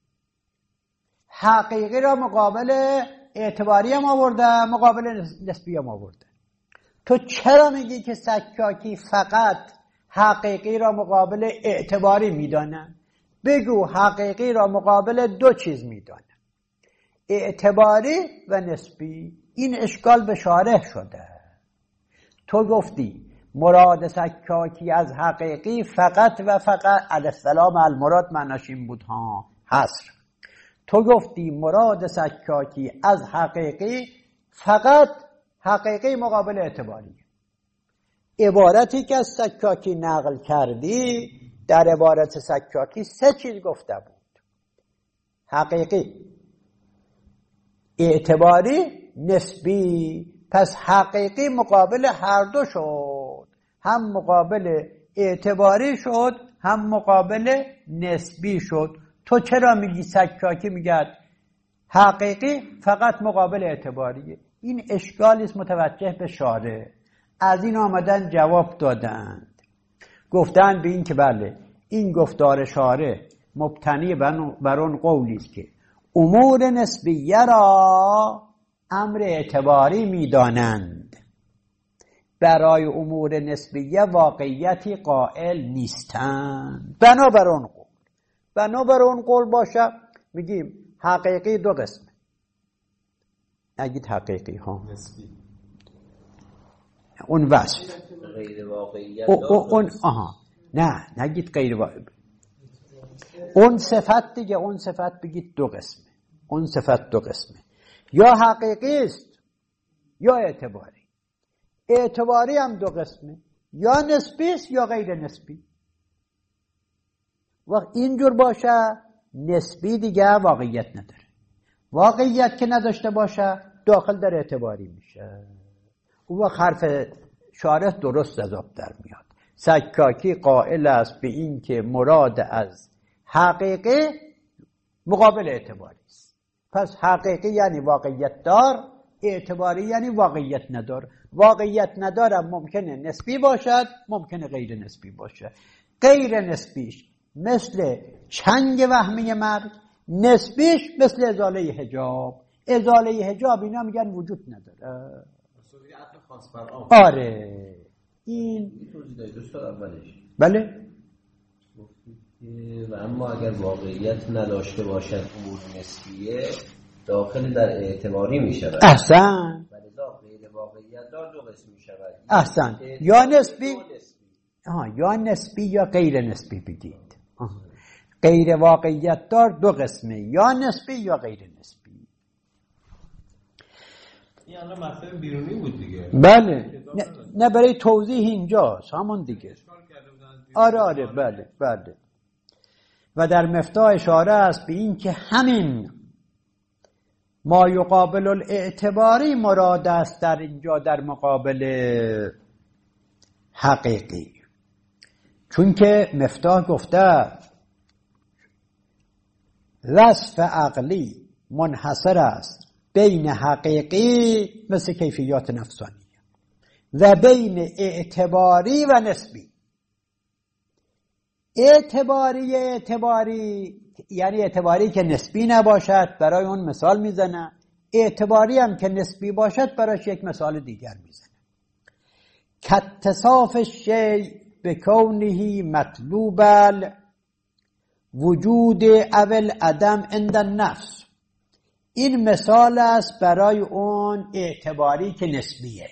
حقیقی را مقابل اعتباری هم آورده، مقابل نسبی هم آورده. تو چرا میگی که سکاکی فقط حقیقی را مقابل اعتباری میدانه؟ بگو حقیقی را مقابل دو چیز میدانه، اعتباری و نسبی. این اشکال به شارح شده. تو گفتی مراد سکاکی از حقیقی فقط و فقط علیه السلام المراد معناش این بود ها، حصر. تو گفتی مراد سکاکی از حقیقی فقط حقیقی مقابل اعتباری. عبارتی که از سکاکی نقل کردی در عبارت سکاکی سه چیز گفته بود: حقیقی، اعتباری، نسبی. پس حقیقی مقابل هر دو شد، هم مقابل اعتباری شد هم مقابل نسبی شد. تو چرا میگی سکاکی میگه حقیقی فقط مقابل اعتباریه؟ این اشکالی است متوجه به شارح. از این آمدن جواب دادند، گفتند به این که بله این گفتار شارح مبتنی بر اون قولی است که امور نسبیه را امر اعتباری میدانند، برای امور نسبیه واقعیتی قائل نیستند. بنابر اون قول، بنابر اون قول باشه میگیم حقیقی دو قسمه. نگید حقیقی ها، نسبی. اون وصف غیر واقعیت او او اون آها نه نگید غیر واقعی. اون صفت دیگه، اون صفت بگید دو قسمه. اون صفت دو قسمه، یا حقیقی است یا اعتباری. اعتباری هم دو قسمه، یا نسبی است یا غیر نسبی. وقت اینجور باشه نسبی دیگه واقعیت نداره. واقعیت که نداشته باشه داخل در اعتباری میشه. اون وقت حرف شارح درست از آب در میاد. سکاکی قائل است به این که مراد از حقیقی مقابل اعتباری است. پس حقیقی یعنی واقعیت دار، اعتباری یعنی واقعیت ندار. واقعیت ندارم ممکنه نسبی باشد، ممکنه غیر نسبی باشد. غیر نسبیش مثل چنگ وهمی مرگ، نسبیش مثل ازاله حجاب. ازاله حجاب اینا میگن وجود نداره. آره این دوست اولش بله. و اما اگر واقعیت نداشته باشد امور نسبیه داخل در اعتباری می شود. احسن. ولذا غیر واقعیت دار دو قسم می شود. احسن. یا نسبی آها یا نسبی یا غیر نسبی بگید. آها. غیر واقعیت دار دو قسمه، یا نسبی یا غیر نسبی. این الان مطلب بیرونی بود دیگه. بله نه, نه برای توضیح اینجاست همون دیگه. آره آره بله بله. و در مفتاح اشاره است به این که همین ما یقابل الاعتباری مراد است در اینجا در مقابل حقیقی. چون که مفتاح گفته وصف عقلی منحصر است بین حقیقی مثل کیفیات نفسانی و بین اعتباری و نسبی. اعتباری اعتباری یعنی اعتباری که نسبی نباشد، برای اون مثال میزنه. اعتباری هم که نسبی باشد براش یک مثال دیگر میزنه. کاتصاف الشیء بکونه مطلوب وجود اول عدم عند النفس. این مثال است برای اون اعتباری که نسبیه.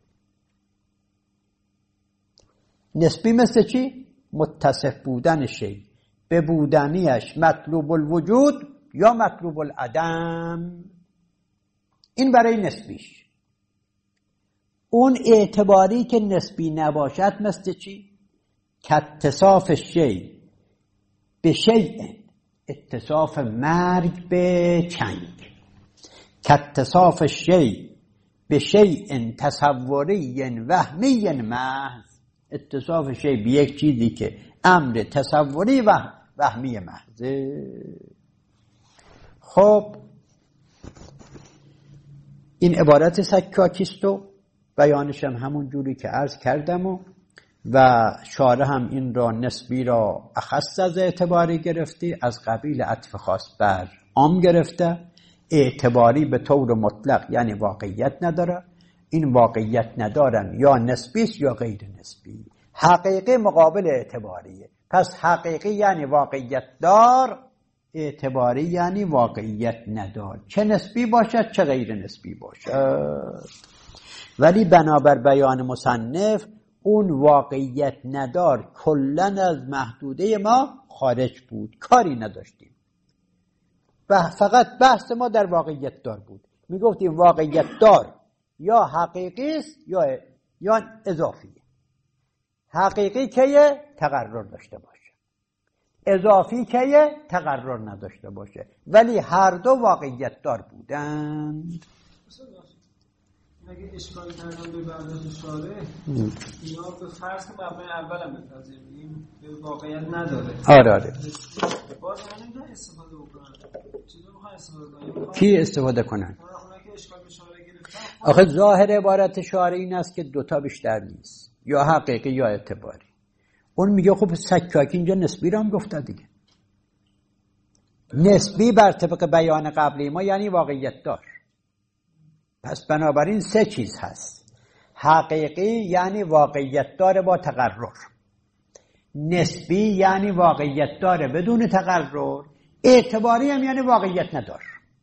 نسبی مثل چی؟ متصف بودن شی به بودنیش مطلوب الوجود یا مطلوب العدم. این برای نسبیش. اون اعتباری که نسبی نباشد مثل چی؟ کاتصاف شی به شیء، اتصاف مرگ به چنگ. کاتصاف شی به شیء تصوری وهمی محض. اتصاف شی به یک چیزی که امر تصوری و وهمی محض. خب این عبارت سکاکیست و بیانش هم همون جوری که عرض کردم و و شارح هم این را نسبی را اخص از اعتباری گرفتی، از قبیل عطف خاص بر عام گرفته. اعتباری به طور مطلق یعنی واقعیت نداره. این واقعیت ندارن یا نسبیست یا غیر نسبی. حقیقی مقابل اعتباریه. پس حقیقی یعنی واقعیت دار، اعتباری یعنی واقعیت ندار، چه نسبی باشد چه غیر نسبی باشد. ولی بنابر بیان مصنف اون واقعیت ندار کلن از محدوده ما خارج بود، کاری نداشتیم و فقط بحث ما در واقعیت دار بود. میگفتیم واقعیت دار یا حقیقی است یا یا اضافیه. حقیقی که تقرر داشته باشه، اضافی که تقرر نداشته باشه، ولی هر دو واقعیت دار بودند. اگه اشکال کردن به برداشت شارع اینا به فرض مبنای اول هم بپذیریم به واقعیت نداره. آره آره باز من نمیدونم استفاده بکنن. چطور میخوان استفاده کنن؟ کی استفاده کنن؟ اونایی که اشکال به شارع گرفتن. آخه ظاهر عبارت شارع این است که دوتا بیشتر نیست، یا حقیقی یا اعتباری. اون میگه خب سکاکی اینجا نسبی رو هم گفته دیگه. نسبی بر طبق بیان قبلی ما یعنی واقعیت دار. پس بنابراین سه چیز هست. حقیقی یعنی واقعیت داره با تقرر، نسبی یعنی واقعیت داره بدون تقرر، اعتباری هم یعنی واقعیت ندار.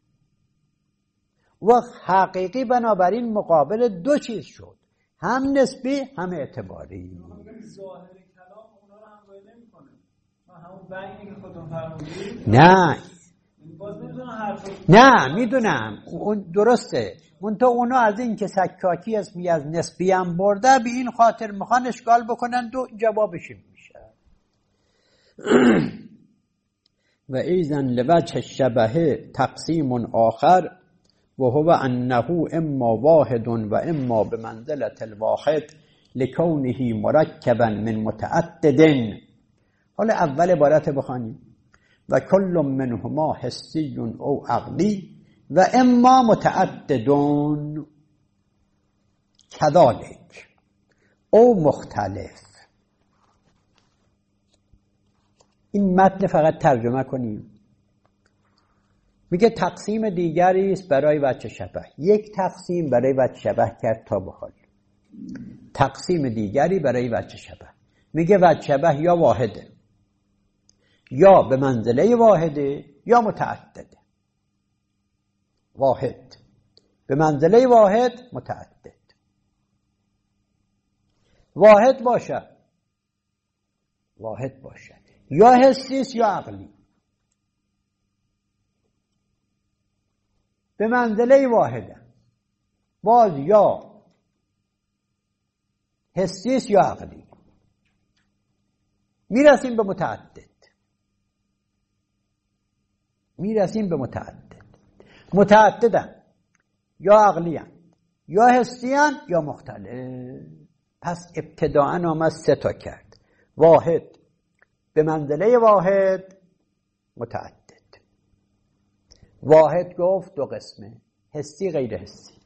و حقیقی بنابراین مقابل دو چیز شد، هم نسبی هم اعتباری. ظاهر کلام اونا رو همراهی نمی‌کنه. همون بیانی که خودمون فرمودید. نه باز نمی‌دونم حرف. نه میدونم اون درسته. منتها اونا از این که سکاکی اسمی از نسبی هم برده به این خاطر میخوان اشکال بکنن دو جوابش میشه. و ایزن لوجه الشبه تقسیم آخر و هو انه اما واحد و اما بمنزلة الواحد لکونه مرکبا من متعدد. حالا اول عبارت بخوانیم. و کل منهما حسی او عقلی و اما متعددون کذالک او مختلف. این متن فقط ترجمه کنیم. میگه تقسیم دیگری است برای وجه شبه. یک تقسیم برای وجه شبه کرد تا به حال. تقسیم دیگری برای وجه شبه. میگه وجه شبه یا واحده، یا به منزله واحده، یا متعدده. واحد به منزله واحد، متعدد. واحد باشد واحد باشد یا حسی است یا عقلی. به منزله واحده، باز یا حسی است یا عقلی. میرسیم به متعدد. میرسیم به متعدد. متعددن یا عقلیان یا حسیان یا مختلف. پس ابتداءً آمد سه تا کرد. واحد به منزله واحد، متعدد. واحد گفت دو قسمه، حسی غیر حسی.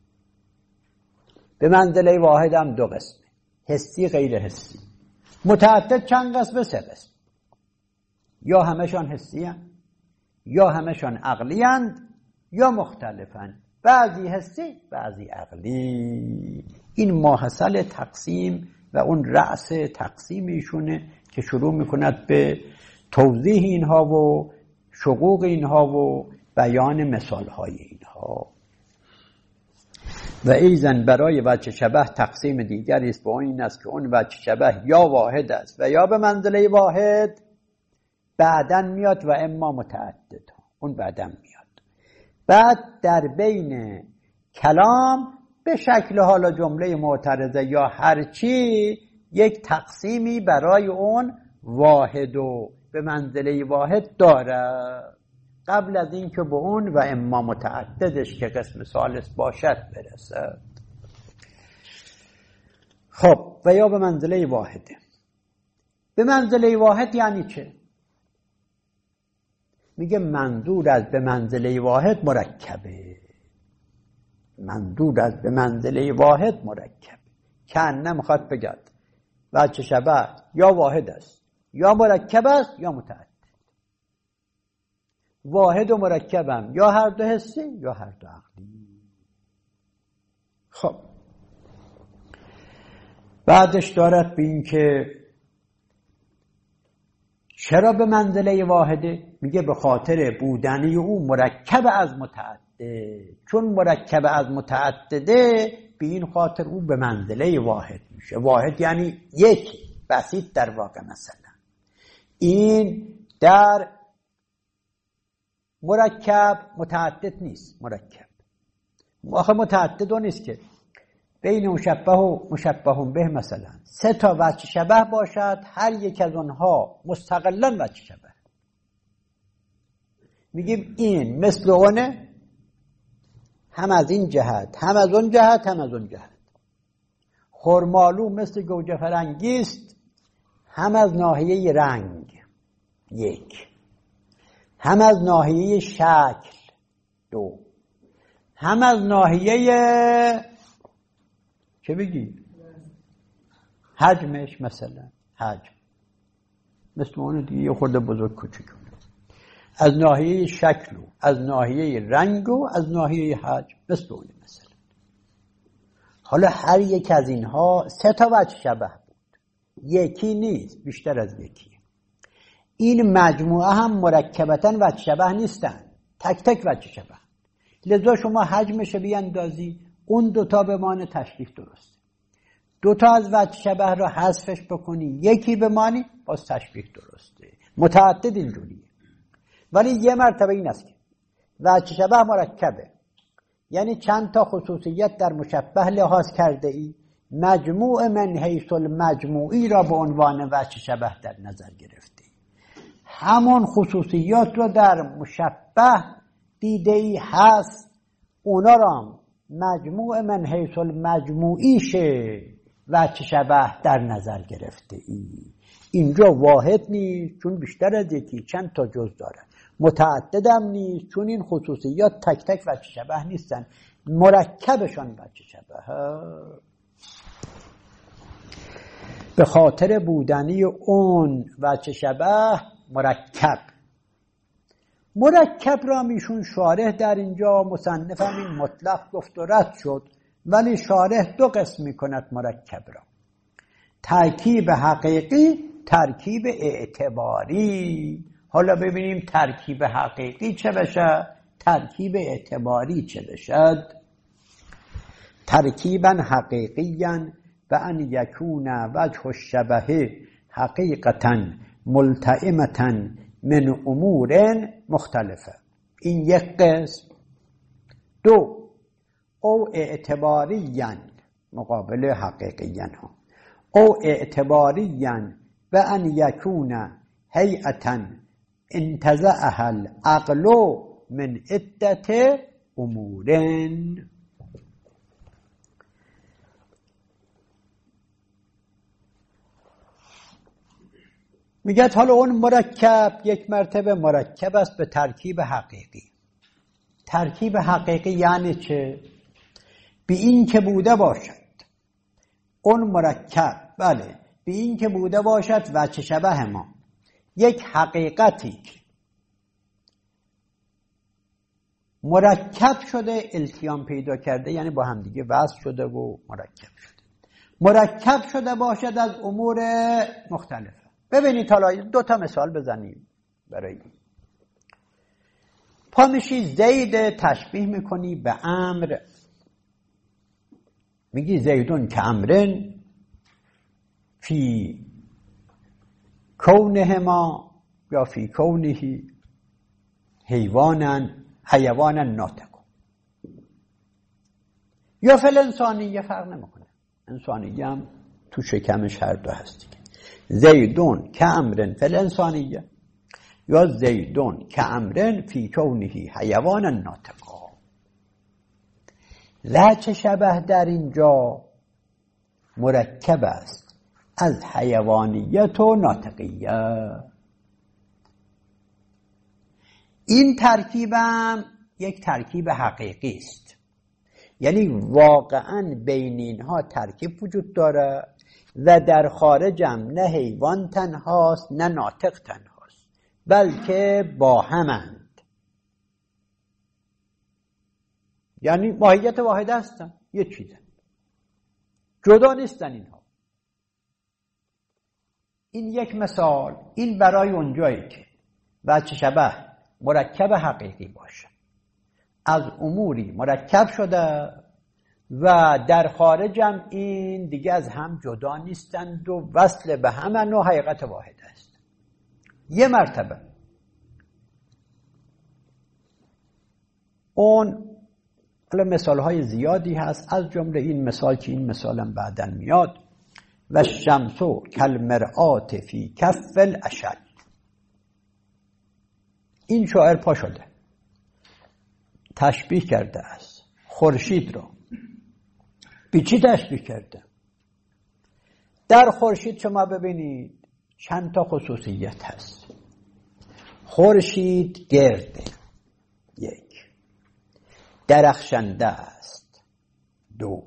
به منزله واحد هم دو قسمه، حسی غیر حسی. متعدد چند قسمه؟ سه قسم. یا همشان حسی هستند، یا همشان عقلی هستند، یا مختلفند. بعضی حسی بعضی عقلی. این ماحصل تقسیم و اون رأس تقسیم ایشونه که شروع میکند به توضیح اینها و شقوق اینها و بیان مثالهای اینها. و ایزن برای وجه شبه تقسیم دیگری است، با این است که اون وجه شبه یا واحد است و یا به منزله واحد، بعدن میاد و اما متعدد. اون بعدن میاد. بعد در بین کلام به شکل حالا جمله معترضه یا هرچی یک تقسیمی برای اون واحد و به منزله واحد داره، قبل از این که به اون و اما متعددش که قسم ثالث باشد برسد. خب و یا به منزله واحده. به منزله واحد یعنی چه؟ میگه منظور از به منزله واحد مرکبه. منظور از به منزله واحد مرکب. کنه میخواد بگد وجه شبه یا واحد است یا مرکب است یا متعدد. واحد و مرکبم یا هر دو حسی یا هر دو عقلی. خب بعدش دارد به این که چرا به منزله واحده؟ میگه به خاطر بودنی او مرکب از متعدد. چون مرکب از متعدده، به این خاطر او به منزله واحد میشه. واحد یعنی یک، بسیط در واقع. مثلا این در مرکب متعدد نیست. مرکب آخه متعدد نیست که بین مشبه و مشبه به مثلا سه تا وجه شبه باشد، هر یک از آنها مستقلا وجه شبه. میگیم این مثل اونه، هم از این جهت هم از اون جهت هم از اون جهت. خرمالو مثل گوجه فرنگی است، هم از ناحیه رنگ یک، هم از ناحیه شکل دو، هم از ناحیه چه بگی؟ حجمش. مثلا حجم مثل اون دیگه یه خورده بزرگ کوچیک. از ناحیه شکل و از ناحیه رنگ و از ناحیه حجم مثل اون. مثلا حالا هر یک از اینها سه تا وجه شبه بود، یکی نیست، بیشتر از یکی. این مجموعه هم مرکبتاً وجه شبه نیستن، تک تک وجه شبه. لذا شما حجمش بیاندازی، اون دوتا بمانه، تشریح درست. دوتا از وجه شبه را حذفش بکنی، یکی بمانی، باز تشریح درسته. متعدد اینجوریه. ولی یه مرتبه این است که وجه شبه مرکبه، یعنی چند تا خصوصیت در مشبه لحاظ کرده ای، مجموع من حیث المجموعی را به عنوان وجه شبه در نظر گرفته ای. همون خصوصیات رو در مشبه دیده ای هست، اونا را مجموع من حیث المجموعیشه، وجه شبه در نظر گرفته ای. اینجا واحد نیست چون بیشتر از یکی چند تا جز داره، متعددم نیست چون این خصوصیات تک تک وجه شبه نیستن، مرکبشان وجه شبه. به خاطر بودنی اون وجه شبه مرکب. مرکب را میشون شارح در اینجا مصنف هم این مطلق گفت و رد شد، ولی شارح دو قسم میکند مرکب را: ترکیب حقیقی، ترکیب اعتباری. حالا ببینیم ترکیب حقیقی چه بشه، ترکیب اعتباری چه بشد. ترکیبا حقیقیا و ان یکون وجه الشبه حقیقتا ملتئمتا من امور مختلفه. این یک قسم. دو، او اعتباریا مقابل حقیقیا ها، او اعتباریا و ان یکون هیئتا انتزعها العقل من عدت امور. میگه حالا اون مرکب یک مرتبه مرکب است به ترکیب حقیقی. ترکیب حقیقی یعنی چه؟ به این که بوده باشد اون مرکب، بله، به این که بوده باشد وجه شبه ما یک حقیقتی که مرکب شده، التیام پیدا کرده، یعنی با همدیگه وصل شده و مرکب شده، مرکب شده باشد از امور مختلفه. ببینید حالا دو تا مثال بزنیم برای این. پا میشی زید تشبیه میکنی به امر، میگی زیدون که امرن فی کونهما یا فی کونهی حیوانا حیوانا ناطق، یا فی الانسانیه، فرق نمیکنه، انسانیه هم تو شکمش هر دو هستی. زیدون که امرن فی الانسانیه یا زیدون که امرن فی کونهی حیوانا ناطق. وجه شبه در اینجا مرکب است از حیوانیت و ناطقیه. این ترکیبم یک ترکیب حقیقی است، یعنی واقعا بین اینها ترکیب وجود داره و در خارجم نه حیوان تنهاست نه ناطق تنهاست، بلکه با همند، یعنی ماهیت واحد هستن، یه چیزن، جدا نیستن اینها. این یک مثال. این برای اونجایی که وجه شبه مرکب حقیقی باشه، از اموری مرکب شده و در خارجم این دیگه از هم جدا نیستند و وصل به همن و حقیقت واحد است. یه مرتبه اون مثال های زیادی هست، از جمله این مثال که این مثالم بعداً میاد: و شمسو کالمرآت فی کف الاشد. این شاعر پا شده تشبیه کرده است خورشید را. بی چی تشبیه کرده؟ در خورشید شما ببینید چند تا خصوصیت هست. خورشید گرده، یک، درخشنده است، دو،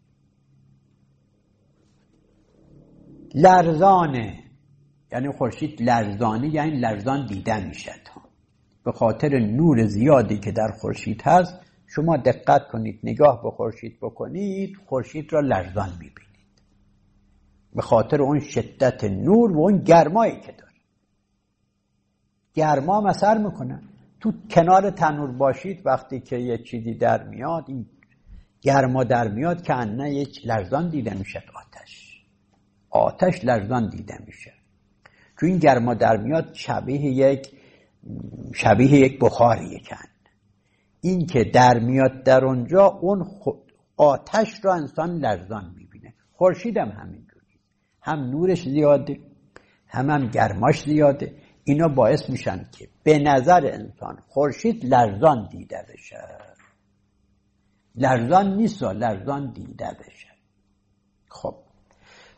لرزانه، یعنی خورشید لرزانه، یعنی لرزان دیده میشد به خاطر نور زیادی که در خورشید هست. شما دقت کنید، نگاه به خورشید بکنید، خورشید را لرزان میبینید به خاطر اون شدت نور و اون گرمایی که داره. گرما مسر میکنه. تو کنار تنور باشید وقتی که یه چیزی در میاد، این گرما در میاد که انه یک لرزان دیده میشه. آتش آتش لرزان دیده میشه چون این گرما در میاد، شبیه یک شبیه یک بخاریه. کن این که در میاد در اونجا، اون آتش را انسان لرزان میبینه. خورشید هم همینجوری، هم نورش زیاده هم هم گرماش زیاده. اینا باعث میشن که به نظر انسان خورشید لرزان دیده بشه. لرزان نیست، لرزان دیده بشه. خب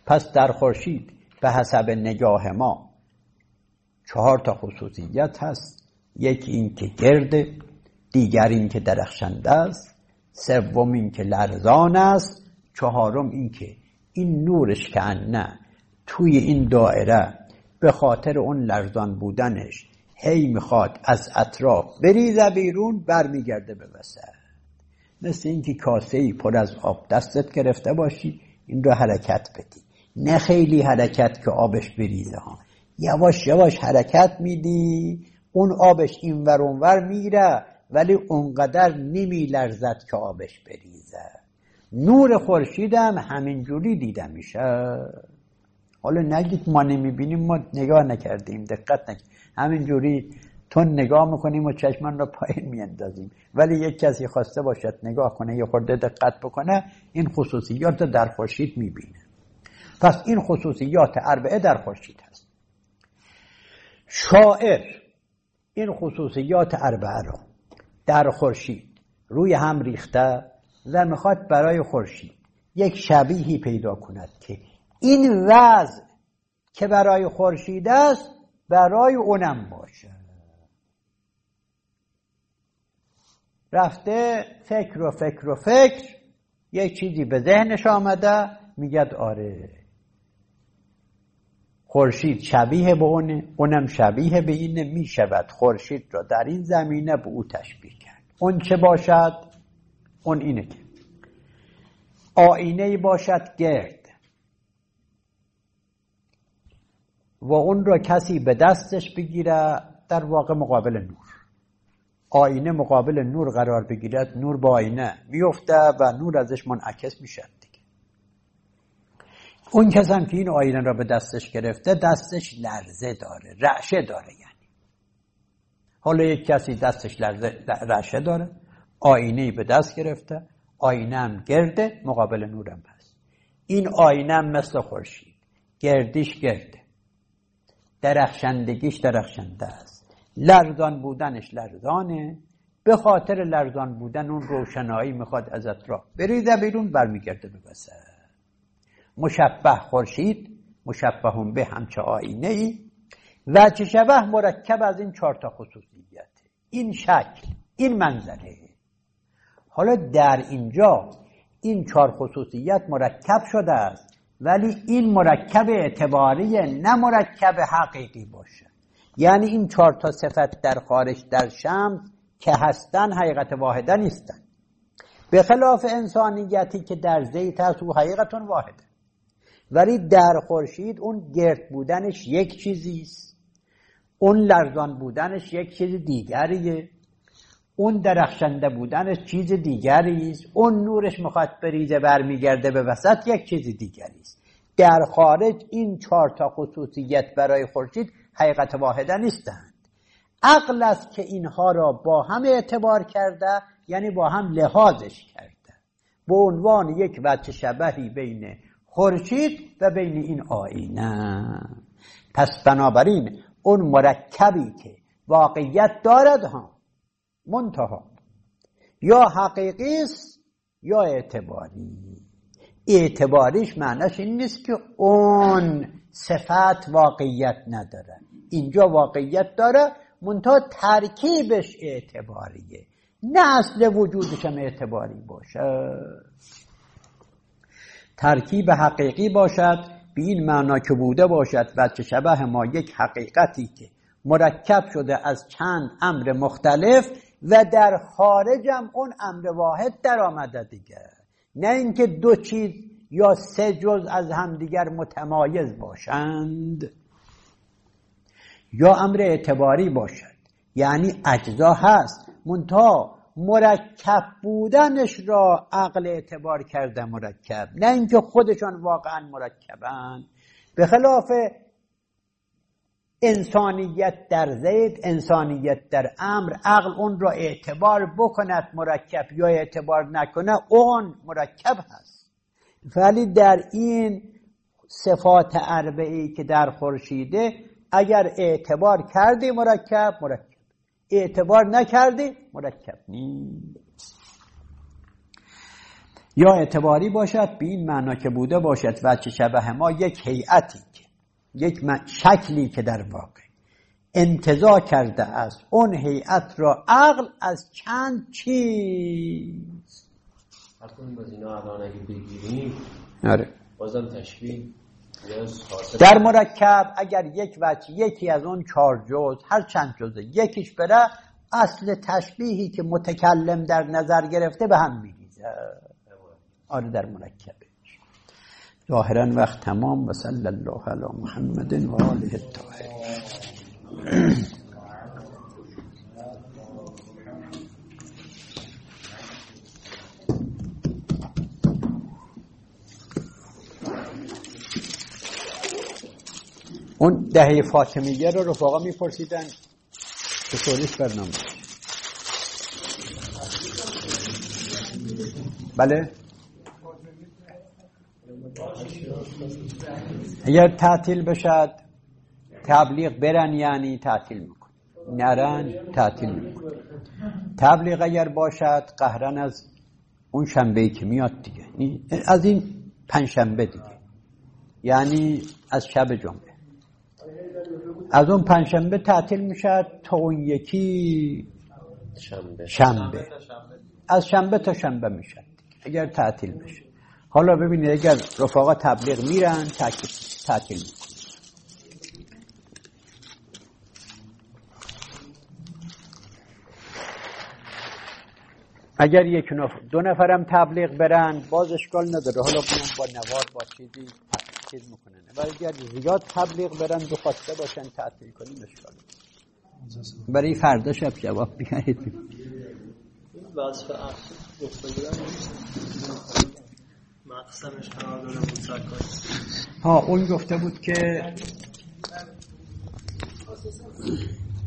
پس در خورشید به حسب نگاه ما چهار تا خصوصیت هست. یکی این که گرده، دیگر این که درخشنده است، سوم این که لرزان است، چهارم این که این نورش که نه توی این دایره به خاطر اون لرزان بودنش هی میخواد از اطراف بریزه بیرون، برمیگرده به وسط. مثل این که کاسه‌ای پر از آب دستت گرفته باشی، این رو حرکت بدی، نه خیلی حرکت که آبش بریزه ها، یواش یواش حرکت میدی، اون آبش این ور اون ور میره ولی اونقدر نمی لرزد که آبش بریزه. نور خورشید هم همینجوری دیده میشه. حالا نگید ما نمیبینیم، ما نگاه نکردیم، دقت نکردیم، همینجوری تون نگاه میکنیم و چشمان رو پایین میاندازیم. ولی یک کسی خواسته باشد نگاه کنه، یه خورده دقت بکنه، این خصوصیات در خورشید میبینه. پس این خصوصیات اربعه در خورشید هست. شاعر این خصوصیات اربعه رو در خورشید روی هم ریخته و میخواد برای خورشید یک شبیهی پیدا کند که این وضع که برای خورشید است برای اونم باشه. رفته فکر و فکر و فکر، یک چیزی به ذهنش آمده، میگه آره خورشید شبیه به اونه، اونم شبیه به اینه، میشود خورشید را در این زمینه به او تشبیه کرد. اون چه باشد؟ اون اینه که آینه‌ای باشد گرد و اون را کسی به دستش بگیره، در واقع مقابل نور. آینه مقابل نور قرار بگیرد، نور با آینه میفته و نور ازش منعکس میشه دیگه. اون کسی هم که این آینه را به دستش گرفته دستش لرزه داره، رعشه داره. یعنی حالا یک کسی دستش لرزه رعشه داره، آینه‌ای به دست گرفته، آینه هم گرده، مقابل نورم هست. این آینه هم مثل خورشید، گردیش گرده، درخشندگیش درخشنده است، لرزان بودنش لرزانه. به خاطر لرزان بودن اون روشنایی میخواد از اطراف بریزه بیرون، برمیگرده به وسط. مشبه خورشید، مشبه هم به همچه آینه ای و چه شبه مرکب از این چهار تا خصوصیت، این شکل، این منظره. حالا در اینجا این چهار خصوصیت مرکب شده است، ولی این مرکب اعتباریه، نه مرکب حقیقی باشه. یعنی این چهار تا صفت در خارج در شمس که هستن حقیقت واحده نیستن، به خلاف انسانیتی که در زیت هست و حقیقت واحده. ولی در خورشید اون گرد بودنش یک چیزیست، اون لرزان بودنش یک چیز دیگریه، اون درخشنده بودنش چیز دیگریست، اون نورش میخواد بریزه برمیگرده به وسط یک چیز دیگریست. در خارج این چهار تا خصوصیت برای خورشید حقیقت واحده نیستند. عقل است که اینها را با هم اعتبار کرده، یعنی با هم لحاظش کرده، به عنوان یک وجه شبهی بین خورشید و بین این آینه. پس بنابراین اون مرکبی که واقعیت دارد ها منتها یا حقیقی است یا اعتباری. اعتباریش معنیش این نیست که اون صفت واقعیت نداره، اینجا واقعیت داره منتها ترکیبش اعتباریه، نه اصل وجودش هم اعتباری باشه. ترکیب حقیقی باشد به این معنا که بوده باشد و چه شبه ما یک حقیقتی که مرکب شده از چند امر مختلف و در خارجم اون امر واحد در آمده دیگه، نه اینکه دو چیز یا سه جز از همدیگر متمایز باشند. یا امر اعتباری باشد یعنی اجزا هست منتها مرکب بودنش را عقل اعتبار کرده مرکب، نه اینکه خودشان واقعا مرکبن. به خلاف انسانیت در زید، انسانیت در امر، عقل اون را اعتبار بکند مرکب یا اعتبار نکنه اون مرکب هست. ولی در این صفات اربعه‌ای که در خورشیده اگر اعتبار کردی مرکب مرکب، اعتبار نکردی مرکب نیست. یا اعتباری باشد به این معنا که بوده باشد وجه شبه ما یک هیئتی که یک شکلی که در واقع انتزاع کرده است اون هیئت را عقل از چند چیز. حتی باز اینا الان اگه بگیریم آره بازم تشبیه در مرکب اگر یک وجه یکی از اون چهار جز هر چند جزه یکیش بره اصل تشبیهی که متکلم در نظر گرفته به هم میریزه. آره در مرکبه. ظاهرا وقت تمام و صلی الله علی محمد و آله الطاهرین. اون دهه فاطمیه رو رفقا میپرسیدن که سوریش برنامه. بله اگر تعطیل بشد تبلیغ برن یعنی تعطیل میکن، نرن تعطیل میکن. تبلیغ اگر باشد قهرن از اون شنبهی که میاد دیگه، از این پنج شنبه دیگه، یعنی از شب جمعه، از اون پنج شنبه تعطیل میشد تا اون یکی شنبه, شنبه. از شنبه تا شنبه میشد اگر تعطیل بشه. حالا ببینید اگر رفقا تبلیغ میرن تعطیل میکن. اگر یک نفر دو نفرم تبلیغ برن باز اشکال نداره، حالا بیان با نوار با چیزی چیز میکنن. ولی اگر زیاد تبلیغ برن دو خواسته باشن تعطیل کنیم اشکال نداره. برای فردا شب جواب بیارید. وصف اصل گفته بودن مقسمش قرار داره مطلق کنید. ها اون گفته بود که